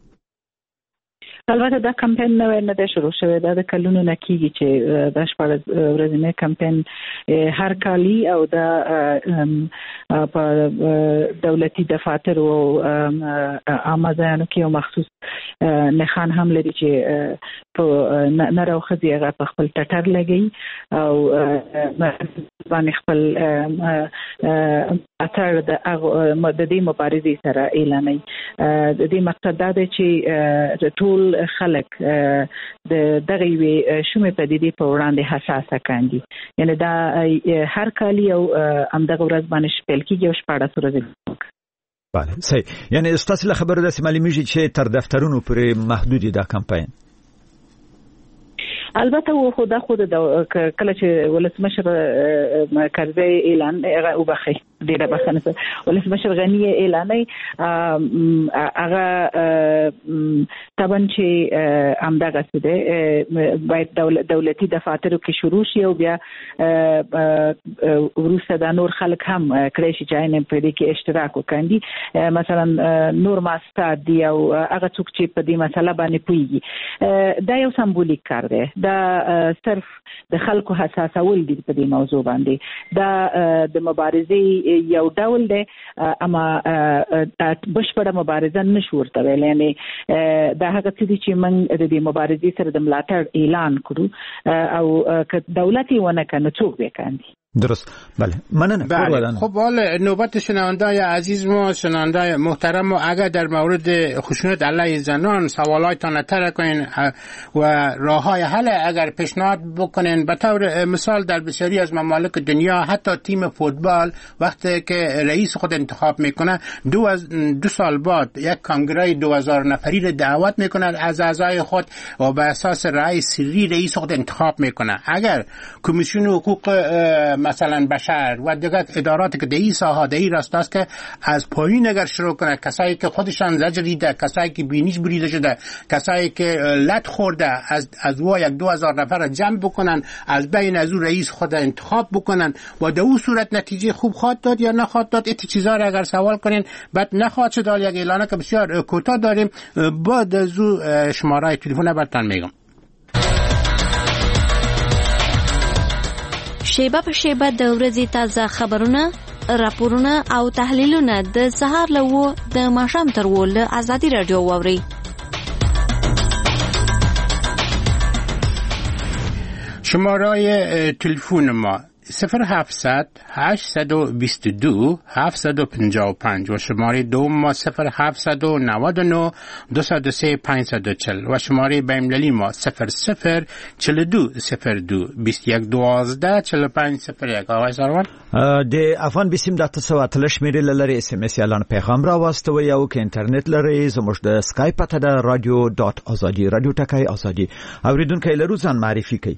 S6: البته دا کمپاین نه ده شروع شوی، دا د کلونو نه کیږي چې د 14 ورځې کمپاین هر کالی او دا په دولتي دفاتر او عامه ځایونو کې یو مخصوص نښان هم لري چې په نر او ښځې هغه په خپل ټټر لګي او باندې خپل اثر د دې مبارزې سره اعلانوي. د دې مقصد دا دی چې ټول خلک د دغه وی شومې پدیدې په وړاندې حساسه کاندي. یعنی دا هر کال یو همدغه ورځ باندې شپږ کېږي او 14 ورځې.
S5: بله صحیح. یعنی ستاسو له خبرو داسې معلومیږي چې تر دفترونو پورې محدودی دا کمپاین؟
S6: البته و خدا خود کله چې ولسمشر کرزی اعلان او بخي ډیره بخنه ولسمشر غنی اعلاني هغه طبعا چې امدغه څه باید دولتي دفاترو کې شروع شي او بیا وروسته د نور خلک هم کړی شي چې عین په دې کې اشتراک وکړي. مثلا نور ماستر دی او هغه څوک چې په دې مسله باندې پوهیږي. دا یو سمبولیک کار دی. دا صرف د خلکو حساسول دي په دې موضوع باندې. دا د مبارزې یو ډول دی، اما بشپړه مبارزه نشو ورته ویل. یعنی دا هغه څه دي چې موږ د دې مبارزې سره د ملاتړ اعلان کړو او که دولت یې ونه کړي څوک به کوي.
S5: درست. بله مننه.
S4: خب حالا نوبت شنونده‌های عزیز ما، شنونده‌های محترم، اگر در مورد خشونت علیه زنان سوالاتتان اطرح کنین و راه‌های حل اگر پیشنهاد بکنین. به طور مثال در بسیاری از ممالک دنیا حتی تیم فوتبال وقتی که رئیس خود انتخاب میکنه 2 سال بعد یک کنگره 2000 نفری رو دعوت میکنه از اعضای خود و به اساس رأی سری رئیس خود انتخاب میکنه. اگر کمیسیون حقوق مثلا بشر و دیگر اداراتی که در این ساحه در این راستا است که از پایین اگر شروع کنه، کسایی که خودشان زجر دیده، کسایی که بینیش بریده شده، کسایی که لت خورده، از وا 2000 نفر جمع بکنن، از بین از او رئیس خود انتخاب بکنن و در اون صورت نتیجه خوب خواهد داد یا نخواهد داد. این چیزا را اگر سوال کنین بعد نخواهد شد. یک اعلانه که بسیار کوتاه داریم، بعد از او شماره تلفن براتون میگم.
S7: شیبه په شیبه د ورځې تازه خبرونه، راپورونه او تحلیلونه د سهار له 9 د ماښام تر 10 له آزادي رادیو واورئ.
S4: شماره تلفن ما 0700 822 755 و شماره دوم ما 0799 203 540 و شماره بین‌المللی ما 0042 02 21 12 45 01. آقای سروان
S5: د افغان بسیم د 908 میري لری اس ام اس اعلان پیغام را واستوي او که انټرنیټ لري زموږ د اسکایپ پته د radio.azadi رادیو ټکای ازادي اوریدونکو لرو ځان معرفي کوي.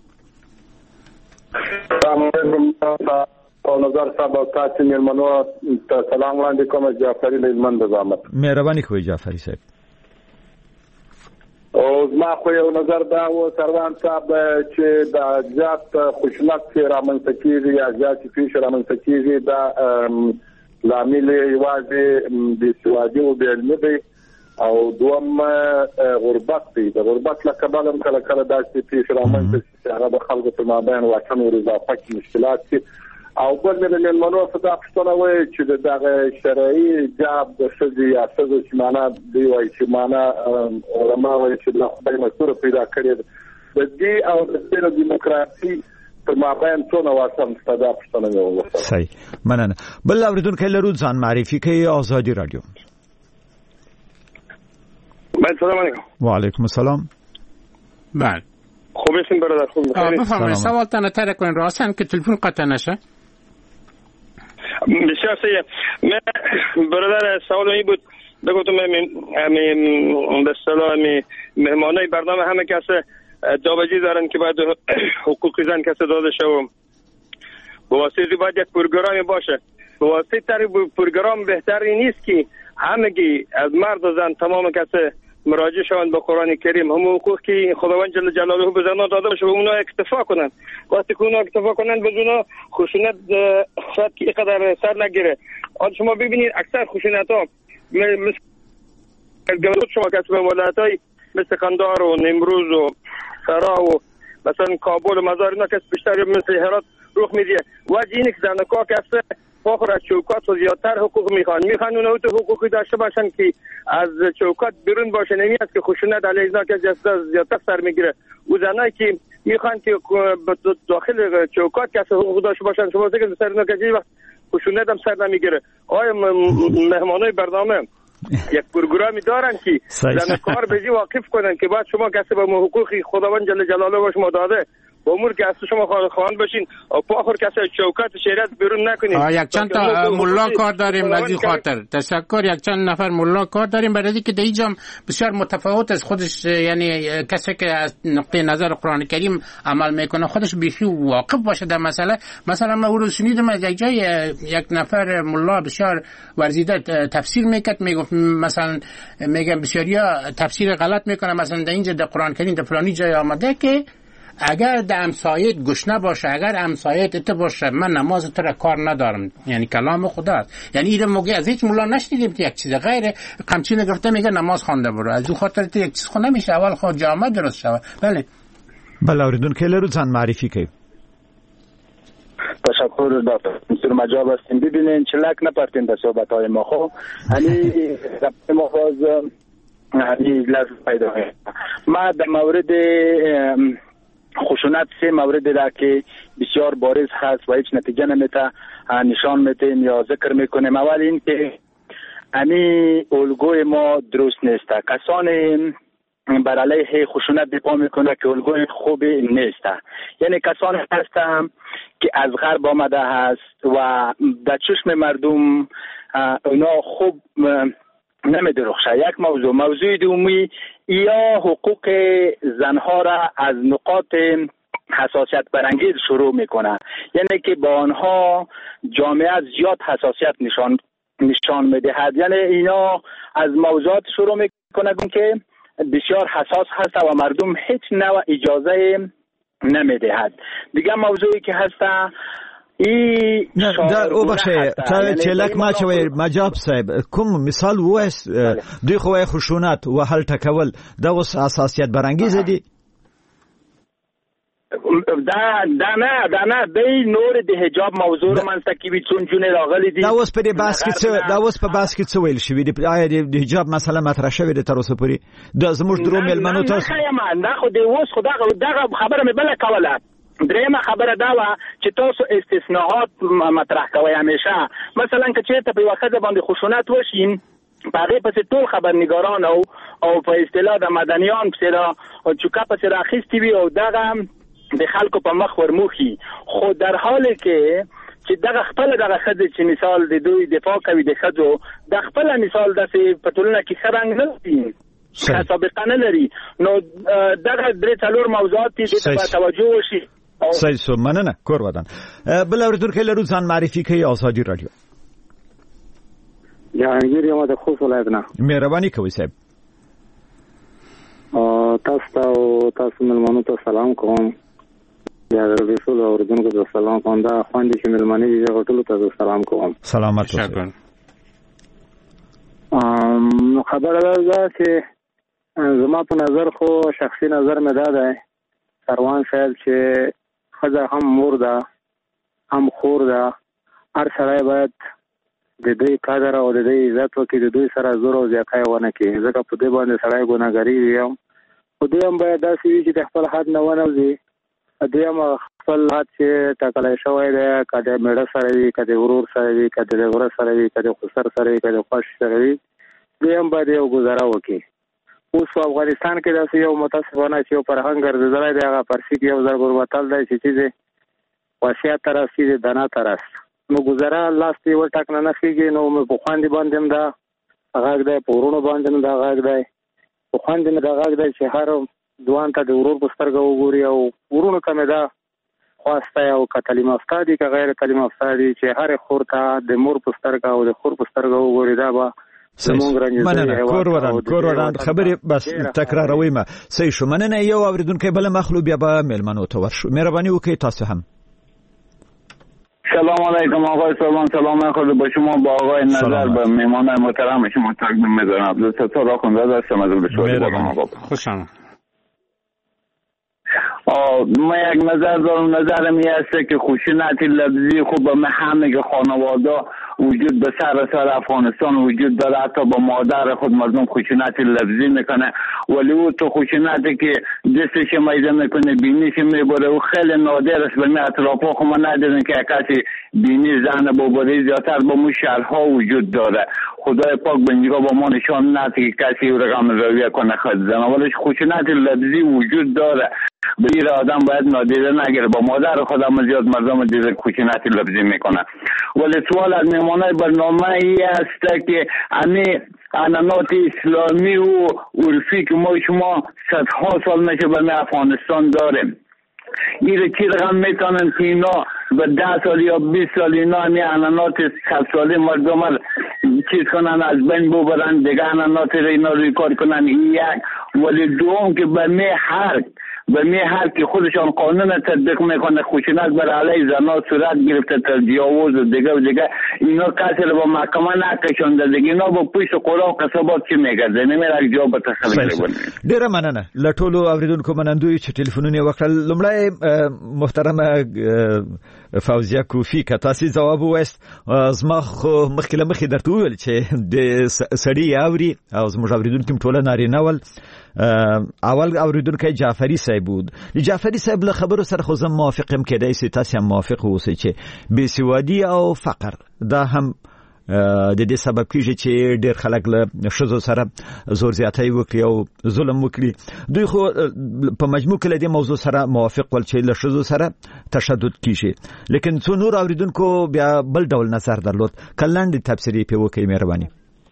S8: او نظر صاحب او تاسو مېلمنو ته سلام وړاندې کوم. جعفری لمن د زحمت
S5: مهرباني کوي جعفری صاحب.
S8: او ما خو یو نظر دا و سروان صاحب چې د زیات خشونت رامنځته کیږي یا زیات پیښې رامنځته کیږي دا لامل یوازې د سوادي او بیلمه دی او دوم غربت دی. د غربت له کبله هم کله کله داسې پیښې رامنځته چې هغه د خلکو په مابین واټن او اضافه کې مشکلات دي او بل من منو صدا پښتنه وای چې دغه شرعي جاب د شذي یا څه چې معنا دی وای چې معنا علماء وای چې له خدای مسور پیدا کړی د دې او د دیموکراسي په مابین څونه واسم صدا پښتنه وای.
S5: صحیح مننه. بل اوریدونکو لرو ځان معرفي کوي آزادي رادیو.
S9: السلام علیکم.
S5: و علیکم السلام.
S4: بله
S9: خوب هستین برادر؟ خوب
S4: بفرمایید سوال تان تر کنین راستن که تلفن قطع نشه.
S9: بسیار صحیح. من برادر سوال این بود بگوتم به اصطلاح مهمانای برنامه همه کس جابجی دارن که باید حقوق زن کس داده شه و به واسطه باید یک پروگرامی باشه. به واسطه پروگرام بهتری نیست که همگی از مرد و زن تمام کس مراجعه شوند به قرآن کریم، هم حقوق که خداوند جل جلاله به زنان داده باشه و اونا اکتفا کنند. وقتی که اونا اکتفا کنند بدون خشونت شاید که اینقدر سر نگیره. آن شما ببینید اکثر خشونت ها مثل شما که ولایت‌های مثل قندهار و نیمروز و فراه و مثلا کابل و مزار اینا که بیشتر مثل هرات رخ میده. وجه اینه که زنکا که فخر از چوکات و زیادتر حقوق میخوان اونا تو حقوقی داشته باشن که از چوکات بیرون باشه. نمیاد که خشونت علیه اینا که زیادتر سر میگیره. او زنایی که میخوان که داخل چوکات که حقوق داشته باشن شما دیگه سر اینا که وقت خشونت هم سر نمیگیره. آیا مهمانای برنامه یک پروگرامی دارن که زنکار بهجی واقف کنن که بعد شما کسی به حقوقی خداوند جل جلاله به شما داده با امور که از شما خواهان باشین و پا آخر کسی چوکات شریعت بیرون نکنین.
S4: یک چند تا ملا کار داریم از این خاطر تشکر. یک چند نفر ملا کار داریم برای که در اینجا بسیار متفاوت از خودش، یعنی کسی که از نقطه نظر قرآن کریم عمل میکنه خودش بیخی واقف باشه در مسئله. مثلا من او رو شنیدم از یک جای یک نفر ملا بسیار ورزیده تفسیر میکرد، میگفت مثلا میگم بسیاریا تفسیر غلط میکنه، مثلا در اینجا در قرآن کریم در فلانی جای آمده که اگر در همسایت گشنه باشه، اگر همسایت ات باشه من نماز تو را کار ندارم. یعنی کلام خداست. یعنی این موقع از هیچ مولا نشنیدیم که یک چیز غیر قمچینه گرفته میگه نماز خوانده برو. از اون خاطر یک چیز خونده میشه اول خود جامعه درست شود. بله
S5: اوریدون که لرو ځان معرفی کوي.
S10: تشکر دکتر مجاب هستیم. ببینین چلاک نپرتین در صحبت‌های ما. خب یعنی ما باز یعنی لازم پیدا ما در مورد خشونت سه مورد را که بسیار بارز هست و هیچ نتیجه نمیده نشان میدیم یا ذکر میکنیم. اول این که امی الگوی ما درست نیست. کسان بر علیه خشونت دفاع میکنه که الگوی خوبی نیست. یعنی کسان هستن که از غرب آمده هست و در چشم مردم اونا خوب نمیدرخشه. یک موضوع دومی یا حقوق زنها را از نقاط حساسیت برانگیز شروع میکنه. یعنی که با آنها جامعه زیاد حساسیت نشان میدهد. یعنی اینا از موضوعات شروع میکنه که بسیار حساس هست و مردم هیچ نوع اجازه نمیدهد. دیگه موضوعی که هست
S5: در او باشه تا چلک ما چوي مجاب صاحب کوم مثال وایس دوی خو خشونت و حل تکول دا اوس اساسیت برانگیز دي
S10: دا نه دی نور د حجاب موضوع من تکوي چون جون راغلي دي
S5: دا اوس په باس کې څه ویل شوی دی آیا د حجاب مسله مطرح شوی دی تر اوسه پورې د زموږ درو ملمنو تاسو
S10: نه خو د اوس خدای خبره مې بل کوله. درېمه خبره دا و چې تاسو استثناءات مطرح کوئ همیشه. مثلا که چېرته په یوه ښځه باندې خشونت وشي په هغې پسې ټول خبرنګاران او په اصطلاح د مدنیان پسې را چوکه پسې راخیستي وي او دغه د خلکو په مخ ورموښي. خو در حالی کې چې دغه خپله دغه ښځې چې مثال د دوی دفاع کوي د ښځو د خپله مثال داسې په ټولنه کې ښه رنګ نه لري، ښه سابقه نه لري. نو دغه درې څلور موضوعات دي دې ته باید توجه وشي.
S5: صحیح سو مننه کور ودان. بل اوریدونکو لرو ځان معرفي کوي آزادي رادیو.
S11: جهانگیر یم د خوست ولایت نه.
S5: مهرباني کوي صاحب.
S11: تاسو ملمنو ته سلام کوم. یا رسول اوریدونکو ته سلام کوم. دا خواندې چې ملمنې دي غټلو ته سلام کوم.
S5: سلامت اوسئ.
S11: خبره ده چې زما په نظر خو شخصي نظر مې دا ده سروان صاحب چې خزه هم مور ده هم خور ده. هر سړی باید د دوی قدر او د دوی عزت وکړي، د دوی سره زور او زیاتی ونه کړي، ځکه په دې باندې سړی ګناهګاري وي. خو دوی هم باید داسې وي چې د خپل حد نه ونوځي. دوی هم خپل حد چې ټاکلی شوی دی، که د میړه سره وي، که د ورور سره وي، که د وره سره وي، که د خسر سره وي، که د خوښ سره وي، دوی هم باید یو ګزاره وکړي. اوس په افغانستان کې داسې یو متاسفانه چې یو فرهنګ ګرځېدلی دی، هغه فارسي کې یو ضرب المثل دی چې چیزې وصیت ته راسي د دنا ته راس. نو ګزاره لاس ته یو ټاک نه خېږي. نو په خوندې باندې هم دا غږ دی، په ورونو باندې هم دا غږ دی، په خوندې مې دا غږ دی چې هر دوان ته د ورور په سترګه وګوري، او ورونو ته مې دا خواسته او که تعلیم یافته دي که غیر تعلیم یافته دي چې هر خور ته د مور په سترګه او د خور په سترګه وګوري. دا به
S5: مننه. کور وران خبرې بس تکراروي ما صحیح شو. مننه. یو اوریدونکو بل مخلو بیا به ملمنو ته ورشو. مهرباني وکړئ تاسو هم.
S12: سلام علیکم آقای سلمان. سلام خود با شما، با آقای نظر، به مهمان محترم شما تقدیم می‌کنم. عبدالستار آخونده هستم از بلوچستان.
S4: خوش آمد.
S12: ما یک نظر دارم. نظرم این است که خشونت لفظی خوب به همه خانواده وجود به سر افغانستان وجود داره. حتی با مادر خود مردم خشونت لفظی میکنه، ولی او تو خشونتی که دستش میده میکنه، بینیش میبره، و خیلی نادر است. به اطرافا خود ما ندیدن که کسی بینی زن ببره. زیادتر با مو شهرها وجود داره. خدای پاک به اینجا با ما نشان نده که کسی او رقم رویه کنه خود زن، ولی خشونت لفظی وجود داره. به این آدم باید نادیده نگیره. با مادر خودم زیاد مردم دیده خشونت لفظی میکنه. ولی سوال از مهمانای برنامه ای است که امی عنعنات اسلامی و عرفی که ما شما صدها سال میشه به افغانستان داریم، این چی رقم میتونن که اینا به 10 سال یا 20 سال اینا همی عنعنات 100 سالی مردم چیز کنن، از بین ببرن، دیگه عنعنات اینا روی کار کنن. این یک. ولی دوم که به می هر که خودشان قانون تطبیق میکنه، خشونت بر علیه زنان صورت گرفته، تجاوز و دیگه اینا کسی رو با محکمه نکشونده، دیگه اینا با پوست و قرآن و قصابات چی میگرده؟ نمیره جواب تخلیق بونه.
S5: ډیره مننه. لټولو اوریدونکو منندوی چې ټلیفونونه وکړل. لومړی محترمه فوزیه کوفی که تاسو جواب وست، زما خو مخکې درته ویل چې د سړی اوري او زموږ اوریدونکو ټوله نارینه ول. اول اوریدونکو جعفری صاحب بود. جعفری صاحب له خبرو سره خو زم موافقم، کېدای شي تاسو هم موافق اوسئ چې بېسوادي او فقر دا هم د دې سبب کیږي چې ډېر خلک له ښځو سره زور زیاتی وکړي او ظلم وکړي. دوی خو په مجموع کې له دې موضوع سره موافق ول چې له ښځو سره تشدد کیږي، لیکن څو نور اوریدونکو بیا بل ډول نظر درلود. کلنډ تفسیری په وکړئ مهرباني.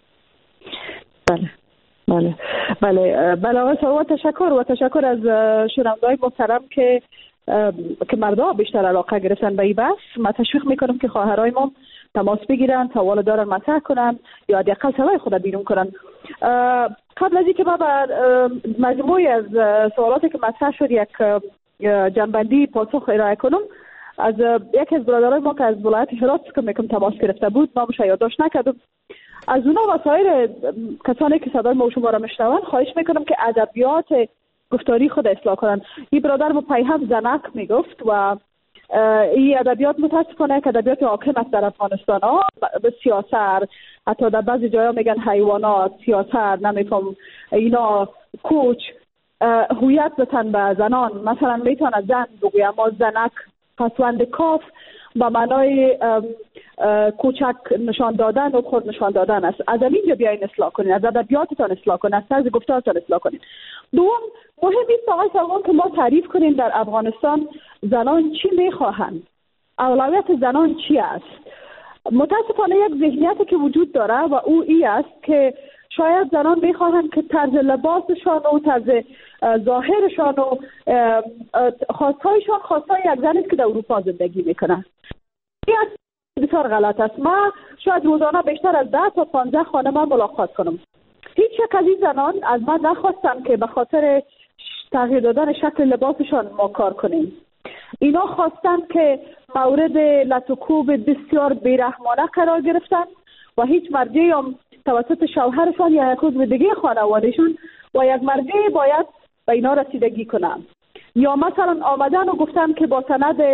S6: بله آقای سلمان، تشکر از شنونده‌های محترم که مردها بیشتر علاقه گرفتن به این بحث. من تشویق میکنم که خواهرای ما تماس بگیرن، سوال دارن مطرح کنن یا حداقل صدای خود بیرون کنن. قبل از اینکه ما بر مجموعی از سوالاتی که مطرح شد یک جنبندی پاسخ ارائه کنم، از یکی از برادرای ما که از ولایت هرات که تماس گرفته بود، نامش یادداشت نکردم، از اونا و سایر کسانی که صدای ما و شما را میشنون خواهش میکنم که ادبیات گفتاری خود اصلاح کنن. این برادر ما پیهم زنک میگفت و این ادبیات متاسفانه که ادبیات حاکم است در افغانستان ها، به سیاست، حتی در بعضی جاها میگن حیوانات، سیاست، نمیفهم اینا، کوچ، هویت بتن به زنان. مثلا میتونه زن بگوی، اما زنک پسوند کاف با معنای کوچک نشان دادن و خود نشان دادن است. از اینجا بیاین اصلاح کنین، از ادبیاتتان اصلاح کنین، از طرز گفتارتان اصلاح کنین. دوم، مهم است آقای سلمان که ما تعریف کنیم در افغانستان زنان چی میخواهند، اولویت زنان چی است. متاسفانه یک ذهنیتی که وجود داره و او ای است که شاید زنان میخواهند که طرز لباسشان و طرز ظاهرشان و خواستهایشان خواستهای یک زنی که در اروپا زندگی میکنن. این بسیار غلط است. من شاید روزانه بیشتر از 10 تا 15 خانم ملاقات کنم. هیچ یک از این زنان از من نخواستن که به خاطر تغییر دادن شکل لباسشان ما کار کنیم. اینا خواستن که مورد لطوکوب بسیار بیرحمانه قرار گرفتن و هیچ مرجعی هم توسط شوهرشان یا یک عضو دیگه خانوادهشون و یک مرجعی باید به اینا رسیدگی کنن. یا مثلا آمدن و گفتن که با سند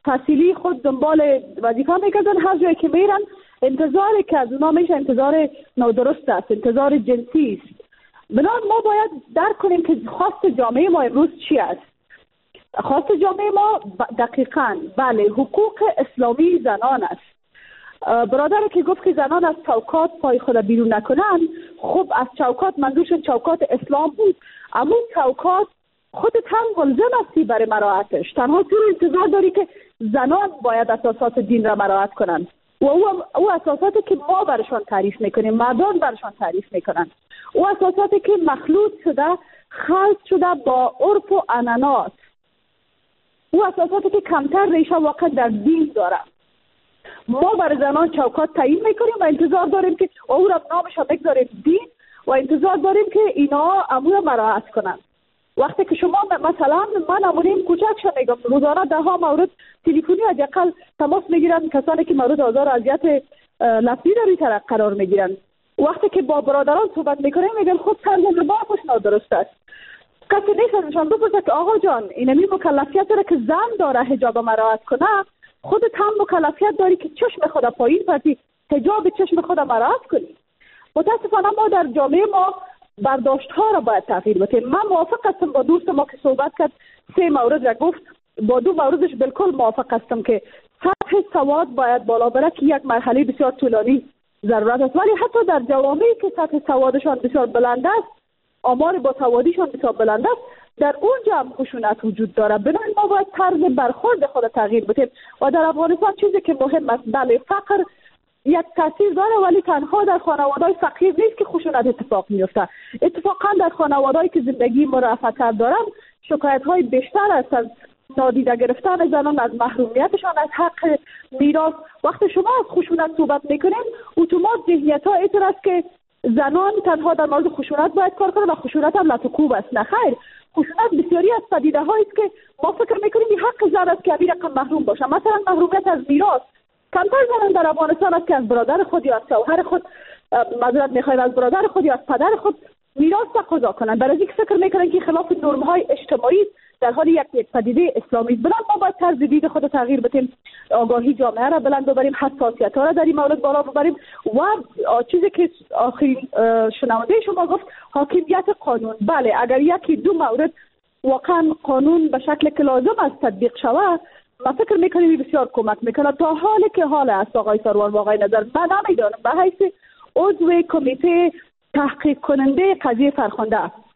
S13: تحصیلی خود دنبال وظیفه میکردن، هر جایی که میرن انتظاری که از اونا میشه انتظار نادرست است، انتظار جنسی است. بنابراین ما باید درک کنیم که خواست جامعه ما امروز چی است. خواست جامعه ما دقیقاً بله حقوق اسلامی زنان است. برادر که گفت که زنان از چوکات پای خود بیرون نکنن، خب از چوکات منظورشون چوکات اسلام بود، اما چوکات خودت هم ملزم هستی برای مراعاتش. تنها تو انتظار داری که زنان باید اساسات دین را مراعات کنن و او اساساتی که ما برشان تعریف میکنیم، مردان برشان تعریف میکنن، او اساساتی که مخلوط شده، خلط شده با عرف و عنعنات، او اساساتی که کمتر ریشه واقع در دین داره. ما برای زنان چوکات تعیین میکنیم و انتظار داریم که او را نامش را بگذاریم دین و انتظار داریم که اینا امور مراعات کنن. وقتی که شما مثلا من امونیم کوچکش میگم روزانه 10 مورد تلفنی حداقل تماس میگیرن کسانی که مورد آزار و اذیت لفظی در قرار میگیرن. وقتی که با برادران صحبت میکنیم میگن خود سرزن ما خوش نادرست است. کسی نیست ازشان بپرسه که آقا جان اینمی مکلفیت داره که زن داره حجاب مراعات کنه، خودت هم مکلفیت داری که چشم خود پایین پرتی حجاب چشم خود مراعات کنی. متاسفانه ما در جامعه ما برداشت ها را باید تغییر بدیم. من موافق هستم با دوست ما که صحبت کرد 3 مورد را گفت، با 2 موردش بالکل موافق هستم که سطح سواد باید بالا بره که یک مرحله بسیار طولانی ضرورت است، ولی حتی در جوامعی که سطح سوادشان بسیار بلند است، آمار با سوادیشان بسیار بلند است، در اونجا هم خشونت وجود داره. بنابراین ما باید طرز برخورد خود تغییر بدیم و در افغانستان چیزی که مهم است، بله فقر یک تاثیر داره ولی تنها در خانواده‌های فقیر نیست که خشونت اتفاق میفته. اتفاقا در خانواده‌ای که زندگی مرفه‌تر دارن شکایت‌های بیشتر است از نادیده گرفتن زنان، از محرومیتشان از حق میراث. وقتی شما از خشونت صحبت میکنین اتومات ذهنیت‌ها اینطور است که زنان تنها در مورد خشونت باید کار کنند و خشونت هم لطوکوب است. نه خیر، خشونت بسیاری از پدیده‌هایی است که ما فکر میکنیم این حق زن است که این رقم محروم باشه. مثلا محرومیت از میراث، کمتر زنان در افغانستان است که از برادر خود یا از شوهر خود معذرت میخوایم از برادر خود یا از پدر خود میراث تقاضا کنند. برای اینکه فکر میکنن که خلاف نرم‌های اجتماعی در حال یک پدیده اسلامی است. بنابراین ما باید طرز دید خود تغییر بدیم، آگاهی جامعه را بلند ببریم، حساسیت‌ها را در این مورد بالا ببریم و چیزی که آخرین شنونده شما گفت حاکمیت قانون. بله اگر 1-2 مورد واقعا قانون به شکل که لازم است تطبیق شود، ما فکر میکنیم بسیار کمک میکنه. تا حالی که حال است آقای سروان واقعی نظر من نمیدانم به حیث عضو کمیته تحقیق کننده قضیه فرخنده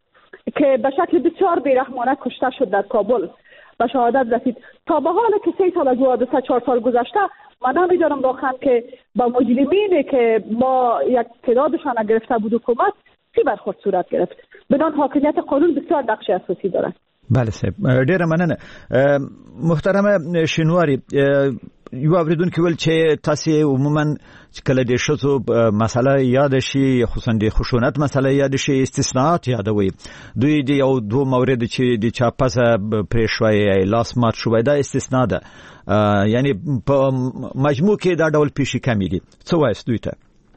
S13: که به شکل بسیار بیرحمانه کشته شد در کابل به شهادت رسید، تا به حال که 3 سال از او 4 سال گذشته من نمیدانم واقعا که با مجرمینی که ما یک تعدادشان گرفته بود حکومت چی برخورد صورت گرفت. بدان حاکمیت قانون بسیار نقش اساسی دارد.
S5: بله صاحب ډیره مننه. محترمه شینواری، یو اوریدونکو ول چې تاسو عموما کله د شذو مسله یاد شي، خصوصا د خشونت مسله یاد شي، استثناءات یادوي. دوی د یو 2 مورد چې د چاپسه پرېښوي لاس مات شوی دا استثناء ده، یعنی په مجموع کې دا ډول پیښې کمی دي. څه وایي دوی ته؟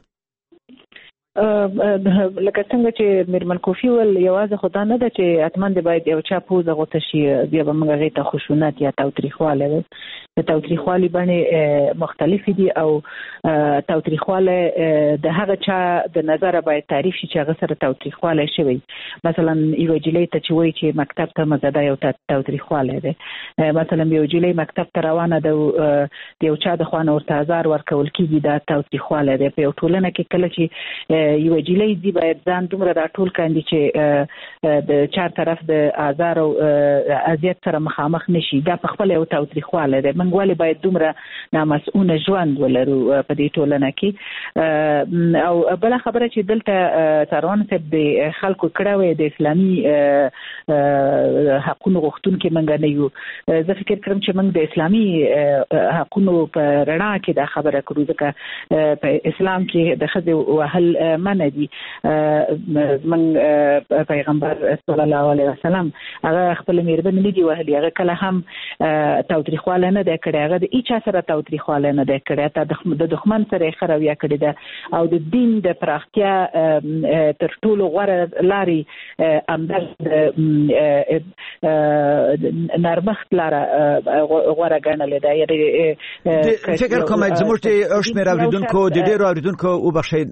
S6: لکه څنګه چې میرمن کوفی ول یوازې خدای نه ده چې اتمن دی باید یو چا پوزه غوته شي بیا به موږ غي ته خشونت یا تاوتریخواله د تاوتریخوالي باندې مختلف دي او تاوتریخواله د هغه چا د نظر باید تعریف شي چې هغه سره تاوتریخواله شوی. مثلا یو جلې ته چې وایي چې مکتب ته مزدا یو تاوتریخواله ده، مثلا یو جلې مکتب ته روانه ده یو چا د خوانه ورته هزار ورکول کیږي دا تاوتریخواله ده. په یو ټولنه کې کله چې یو جلې دی باید ځان دومره دا ټول کاندي چې د چار طرف د آزار او اذیت سره مخامخ نشي، دا په خپل یو تاوتریخواله ده. منګ ولې باید دومره نامسؤونه ژوند ولرو په دې ټولنه کې. او بل خبره چې دلته سروان صاحب د خلکو کړه د اسلامي حقوقو غوښتونکو منګ نه یو، زه فکر کوم چې موږ د اسلامي حقوقو په رڼا کې دا خبره کوو، ځکه په اسلام کې د خځې وهل منع دي. من پیغمبر صلی الله علیه وسلم هغه خپل میربن نه دی وهلی، هغه کله هم تاوتریخواله نه ده کړی، هغه د هیڅ سره تاوتریخواله نه ده کړی، ته د دښمن سره خرویا کړی ده او د دین د پراختیا تر ټولو غوره لاري امدغه نرمښت لاره غوره ګڼل ده. یعنی
S5: فکر کوم زموږ د شمیر اوریدونکو د ډیرو اوریدونکو او بخښي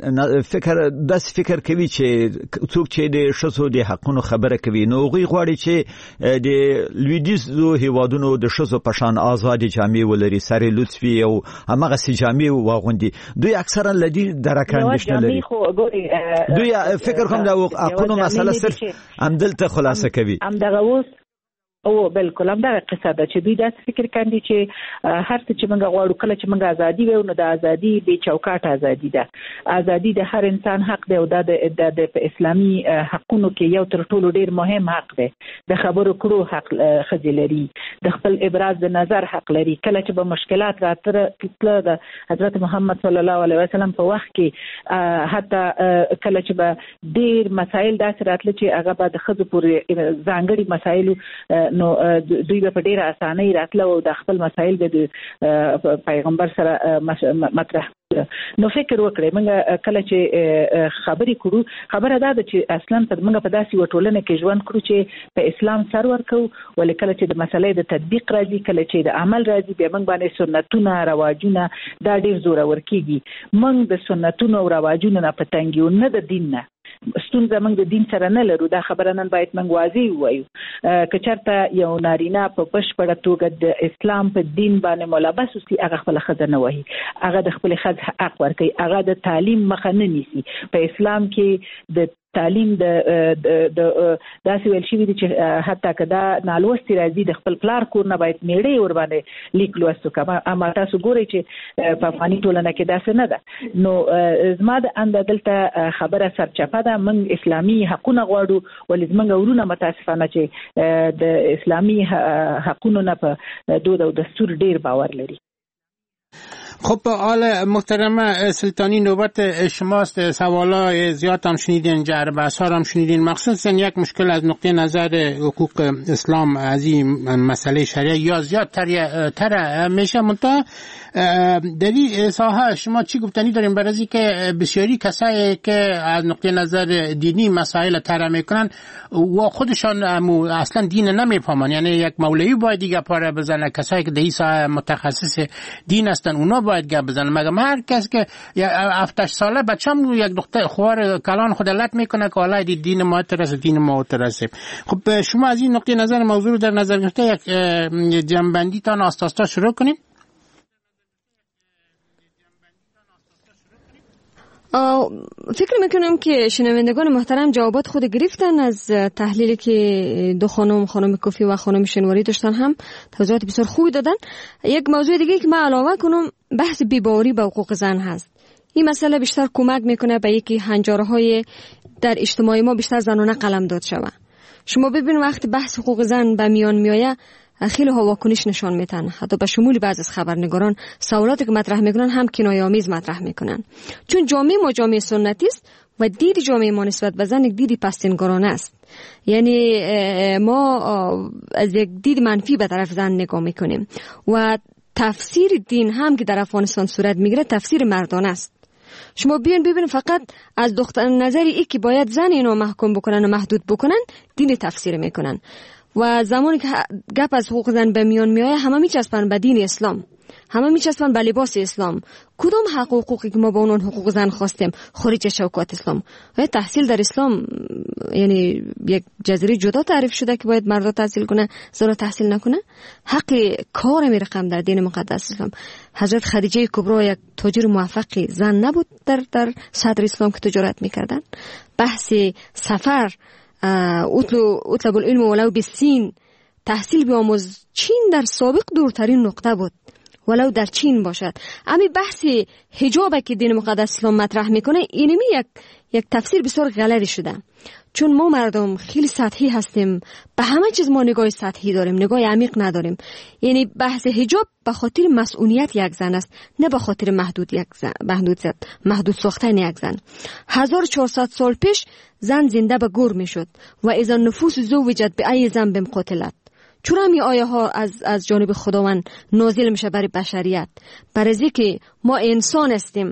S5: فکر کوي چې څوک چې د شسو د حقونو خبره کوي نو غوي غواړي چې د لویدیزو هیوادونو د شسو پشان آزادي جامع ولري سره لطفي او هغه سي جامع واغوندي دوی اکثرا لدی درکاندشنه لري دوی فکر کوم دا حقونو مسله صرف عمدلته خلاصه کوي
S6: همدغه اوس او بالکل همدغه قصه ده چې دوی داسې فکر کوي چې هر څه چې موږ غواړو کله چې موږ ازادي وو نو د ازادي به چوکاټ ازادي ده. ازادي د هر انسان حق دی او د اسلامي حقونو کې یو تر ټولو ډیر مهم حق دی. د خبرو کړو حق خځې لري، د خپل ابراز د نظر حق لري. کله چې به مشکلات راتله د حضرت محمد صلی الله علیه وسلم په وخت کې حتی کله چې به ډیر مسائل داسې راتله چې هغه به د خځو پورې ځانګړي مسائل نو دوی په ډیره اسانۍ راتله او د خپل مسائل د پیغمبر سره مطرح نو فکر وکړئ موږ کله چې خبرې کوو خبره دا ده چې اصلا موږ په داسې وټولنه کې ژوند کوو چې په اسلام سر ورکو ولې کله چې د مسلې د تطبیق راځي کله چې د عمل راځي به موږ باندې سنتونه رواجونه دا ډیر زور ورکیږي. موږ د سنتونو او رواجونو نه پتنګیو نه د دین نه ستونزه موږ د دین سره نه لرو. دا خبره نن باید موږ واضح ووایو. که چېرته یو نارینه په بشپړه توګه د اسلام په دین باندې ملبس اوسي هغه خپله ښځه نه وهي، هغه د خپلې ښځې حق ورکوي، هغه د تعلیم مخه نه نیسي. په اسلام کې د تعلیم د داسې ویل شوي دي چې حتی که دا نالوستي راځي د خپل پلار کور نه باید میړه یې ورباندې لیک لوست وکړي. اما تاسو ګورئ چې په افغاني ټولنه کې داسې نه ده. نو زما د انده دلته خبره سرچپه ده. موږ اسلامي حقونه غواړو ولې زموږ ورونه متاسفانه چې د اسلامي حقونو نه په دود او دستور ډیر باور لري.
S4: خب آل محترمه سلطانی نوبت شماست. سوالای زیاد هم شنیدین، جر بحث‌ها هم شنیدین. مخصوصا یک مشکل از نقطه نظر حقوق اسلام از این مسئله شریعه یا زیاد تر میشه. منتها در این ساحه شما چی گفتنی داریم؟ برای که بسیاری کسایی که از نقطه نظر دینی مسائل طرح میکنن و خودشان اصلا دین نمیفهمن، یعنی یک مولوی باید دیگه پاره بزنه، کسایی که در این ساحه متخصص دین هستن اونا باید گپ بزنن. مگه هر کس که 7 ساله بچه‌م یک دختر خوار کلان خود لط میکنه که والله دین ما ترسه دین ما ترسه. خب شما از این نقطه نظر موضوع رو در نظر گرفته یک جنبندی تان آستاستا شروع کنیم.
S3: فکر میکنم که شنوندگان محترم جوابات خود گرفتن از تحلیلی که دو خانم کوفی و خانم شنواری داشتن، هم توضیحات بسیار خوبی دادن. یک موضوع دیگه که من علاوه کنم بحث بی‌باوری به حقوق زن هست. این مسئله بیشتر کمک میکنه به یکی هنجارهای در اجتماع ما بیشتر زنانه قلمداد شود. شما ببین وقتی بحث حقوق زن به میان میآید خیلی ها واکنش نشان میدن، حتی به شمول بعض از خبرنگاران سوالاتی که مطرح میکنن هم کنایه‌آمیز مطرح میکنن، چون جامعه ما جامعه سنتی است و دید جامعه ما نسبت به زن یک دید پستینگارانه است. یعنی ما از یک دید منفی به طرف زن نگاه میکنیم و تفسیر دین هم که در افغانستان صورت میگیره تفسیر مردانه است. شما بیان ببین فقط از دختر نظری ای که باید زن اینو محکوم بکنن و محدود بکنن دین تفسیر میکنن و زمانی که گپ از حقوق زن به میان میآید همه میچسبن به دین اسلام، همه میچسبن به لباس اسلام. کدوم حقوقی که ما با اون حقوق زن خواستیم خارج شوکات اسلام؟ تحصیل در اسلام یعنی یک جزیره جدا تعریف شده که باید مردا تحصیل کنه زنا تحصیل نکنه؟ حق کار می رقم در دین مقدس اسلام. حضرت خدیجه کبرا یک تاجر موفقی زن نبود در صدر اسلام که تجارت میکردن؟ بحث سفر اطلب العلم ولو بالسین، تحصیل بیاموز، چین در سابق دورترین نقطه بود ولو در چین باشد. امی بحث حجاب که دین مقدس اسلام مطرح میکنه اینمی یک تفسیر بسیار غلطی شده، چون ما مردم خیلی سطحی هستیم، به همه چیز ما نگاه سطحی داریم، نگاه عمیق نداریم. یعنی بحث حجاب به خاطر مسئولیت یک زن است، نه به خاطر محدود ساختن یک زن. 1400 سال پیش زن زنده به گور میشد و اذا نفوس زوجت به ای ذنب قتلت. چرا می آیه ها از جانب خداوند نازل میشه برای بشریت؟ برای که ما انسان هستیم،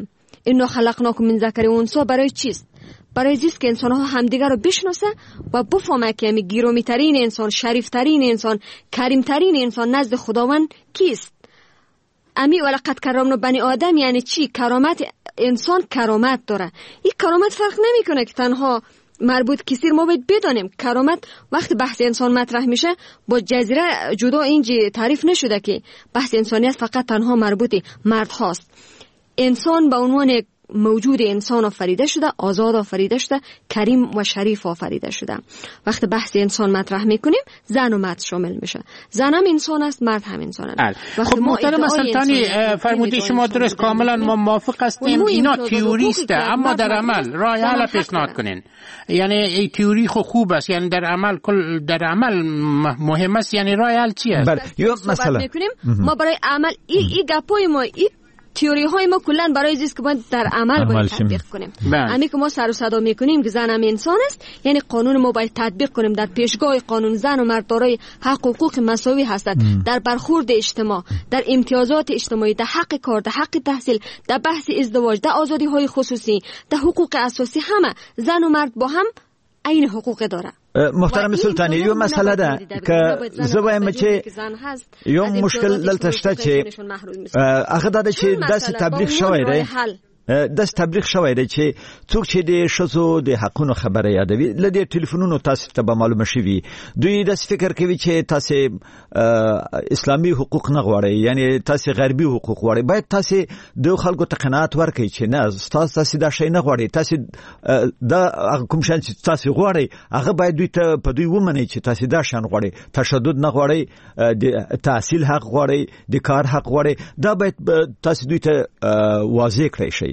S3: اینا خلقناکم من ذکر و انثی برای چیست؟ برای زیست که انسان ها همدیگر رو بشناسه و بفهمه که همی گرامی ترین انسان، شریف ترین انسان، کریم ترین انسان نزد خداوند کیست. امی ولقد کرمنا بنی آدم یعنی چی؟ کرامت انسان کرامت داره. این کرامت فرق نمیکنه که تنها مربوط کثیر، ما باید بدانیم کرامت وقتی بحث انسان مطرح میشه با جزیره جدا اینجا تعریف نشده که بحث انسانیت فقط تنها مربوط مرد هاست. انسان به عنوان موجود انسان آفریده شده، آزاد آفریده شده، کریم و شریف آفریده شده. وقتی بحث انسان مطرح میکنیم زن و مرد شامل میشه. زن هم انسان است، مرد هم انسان است.
S4: خب محترم سلطانی فرمودی شما درست کاملا ما موافق هستیم. اینا تئوریسته اما در عمل راه حل پیشنهاد کنین. یعنی این تئوری خوب است، یعنی در عمل مهم است. یعنی راه حل چی است؟
S3: یا مثلا ما برای عمل این گپای ما تئوری های ما کلا برای زیست که باید در عمل باید تطبیق کنیم. همین که ما سر و صدا میکنیم که زن هم انسان است، یعنی قانون ما باید تطبیق کنیم. در پیشگاه قانون زن و مرد دارای حق و حقوق مساوی هستند. در برخورد اجتماع، در امتیازات اجتماعی، در حق کار، در حق تحصیل، در بحث ازدواج، در آزادی های خصوصی، در حقوق اساسی، همه زن و مرد با هم عین حقوق داره.
S5: محترم سلطانی یو مسئله ده که زوایم چې یو مشکل دلته شته چې هغه دا چې داسې تبلیغ شوی دی داس تبلیغ شوی دی چې څوک چې د شذو د حقونو خبره یادوي لدی ټلیفونونو تاسو ته به معلومه شي دوی داس فکر کوي چې تاسو اسلامي حقوق نه غواړي، یعنی تاسو غربي حقوق غواړي. باید تاسو د خلکو ته قناعت ورکړئ چې نه تاسو دا شی نه غواړي، تاسو دا کوم شان چې تاسو غواړي هغه باید دوی ته په دوی ومنئ چې تاسو دا شان غواړي، تشدد نه غواړي، د تحصیل حق غواړي، د کار حق غواړي. دا باید تاسو دوی ته واضح کړئ شي.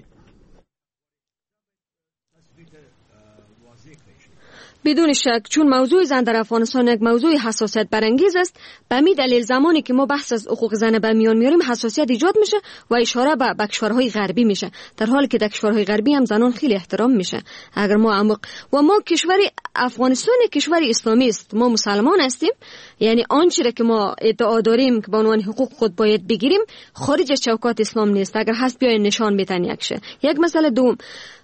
S3: بدون شک چون موضوع زن در افغانستان یک موضوع حساسیت برانگیز است، به می دلیل زمانی که ما بحث از حقوق زن به میان میاریم حساسیت ایجاد میشه و اشاره به کشورهای غربی میشه، در حالی که در کشورهای غربی هم زنان خیلی احترام میشه. اگر ما عمق و ما کشوری افغانستان کشوری اسلامی است، ما مسلمان هستیم، یعنی آنچه را که ما ادعا داریم که به عنوان حقوق خود باید بگیریم خارج از چوکات اسلام نیست. اگر هست بیاین نشان بدن یک مسئله. دوم،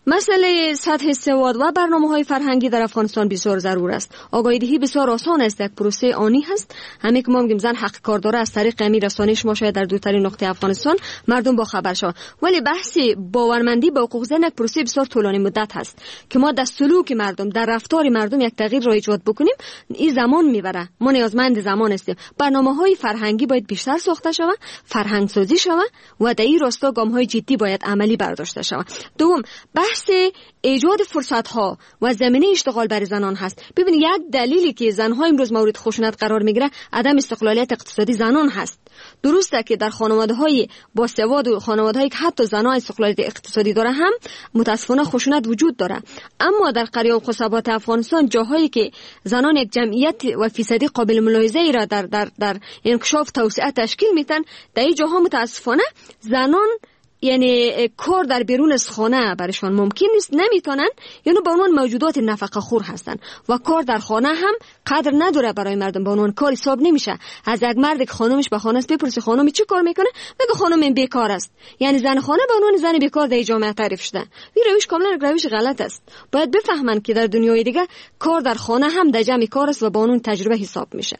S3: مسئله سطح سواد و برنامه‌های فرهنگی در افغانستان بسیار ضرور است. آگاهی دهی بسیار آسان است، یک پروسه آنی است. همین که ما میگیم زن حق کار داره، از طریق امیر رسانه شما شاید در دورترین نقطه افغانستان مردم با خبر شوند. ولی بحث باورمندی به حقوق زن یک پروسه بسیار طولانی مدت است که ما در سلوک مردم، در رفتار مردم یک تغییر را ایجاد بکنیم. این زمان میبره، ما نیازمند زمان هستیم. برنامه‌های فرهنگی باید بیشتر ساخته شود، فرهنگ سازی شود و در این راستا گام‌های جدی باید عملی برداشته شود. دوم، بحث ایجاد فرصت‌ها و زمینه اشتغال برای زنان هست. ببینید یک دلیلی که زن‌ها امروز مورد خشونت قرار میگیره عدم استقلالیت اقتصادی زنان هست. درسته که در خانواده‌های باسواد و خانواده‌هایی که حتی زن‌ها استقلالیت اقتصادی داره هم متأسفانه خشونت وجود داره، اما در قریه و قصبات افغانستان جاهایی که زنان یک جمعیت و فیصدی قابل ملاحظه‌ای را در انکشاف توسعه تشکیل میدن، در این جاها متأسفانه زنان یعنی کار در بیرون از خانه برایشان ممکن نیست، نمیتونن، یعنی به عنوان موجودات نفقه خور هستن و کار در خانه هم قدر نداره برای مردم، به عنوان کار حساب نمیشه. از یک مرد که خانمش به خانه است بپرسه خانم چی کار میکنه، میگه خانم بیکار است. یعنی زن خانه به عنوان زن بیکار در جامعه تعریف شده. این روش کاملا روش غلط است. باید بفهمن که در دنیای دیگه کار در خانه هم در جمع کار است و به عنوان تجربه حساب میشه.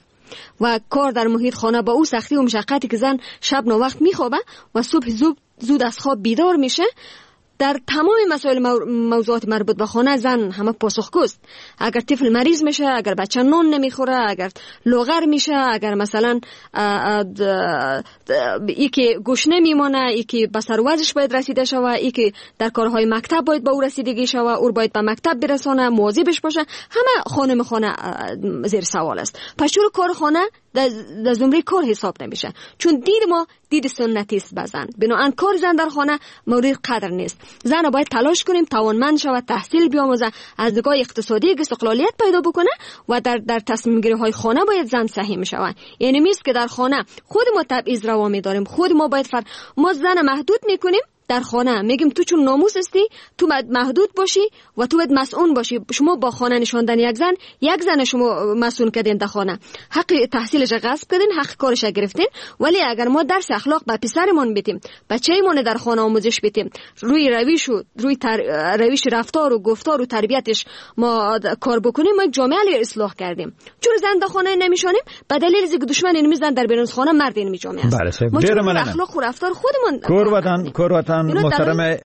S3: و کار در محیط خانه با او سختی و مشقتی که زن شب ناوقت میخوابه و صبح زود از خواب بیدار میشه، در تمام مسائل موضوعات مربوط به خانه زن همه پاسخگوست. اگر طفل مریض میشه، اگر بچه نون نمیخوره، اگر لاغر میشه، اگر مثلا یکی گشنه میمونه، یکی به سروازش باید رسیده شوه، یکی در کارهای مکتب باید به او رسیدگی شوه، او باید به مکتب برسانه، مواظبش باشه، همه خانم خانه زیر سوال است. پس چرا کار خانه در زمره کار حساب نمیشه؟ چون دید ما دید سنتی است به زن، بنابراین کار زن در خانه مورد قدر نیست. زن باید تلاش کنیم توانمند شود، تحصیل بیاموزه، از نگاه اقتصادی استقلالیت پیدا بکنه و در تصمیم گیری های خانه باید زن سهیم شود. یعنی میست که در خانه خود ما تبعیض روا می‌داریم، خود ما باید ما زن محدود میکنیم در خانه میگیم تو چون ناموس هستی تو محدود باشی و تو باید مسئول باشی. شما با خانه نشاندن یک زن شما مسئول کردین در خانه، حق تحصیلش غصب کردین، حق کارش گرفتین. ولی اگر ما درس اخلاق به پسرمون بدیم، بچه‌مون در خانه آموزش بدیم، روی روش رفتار و گفتار و تربیتش ما کار بکنیم، ما جامعه رو اصلاح کردیم. چون زن در خانه نمیشانیم به دلیل اینکه دشمن اینمی زن در بیرون خانه مرد اینمی جامعه است.
S5: بله،
S3: ما چون اخلاق و رفتار خودمون
S5: کور وطن محترم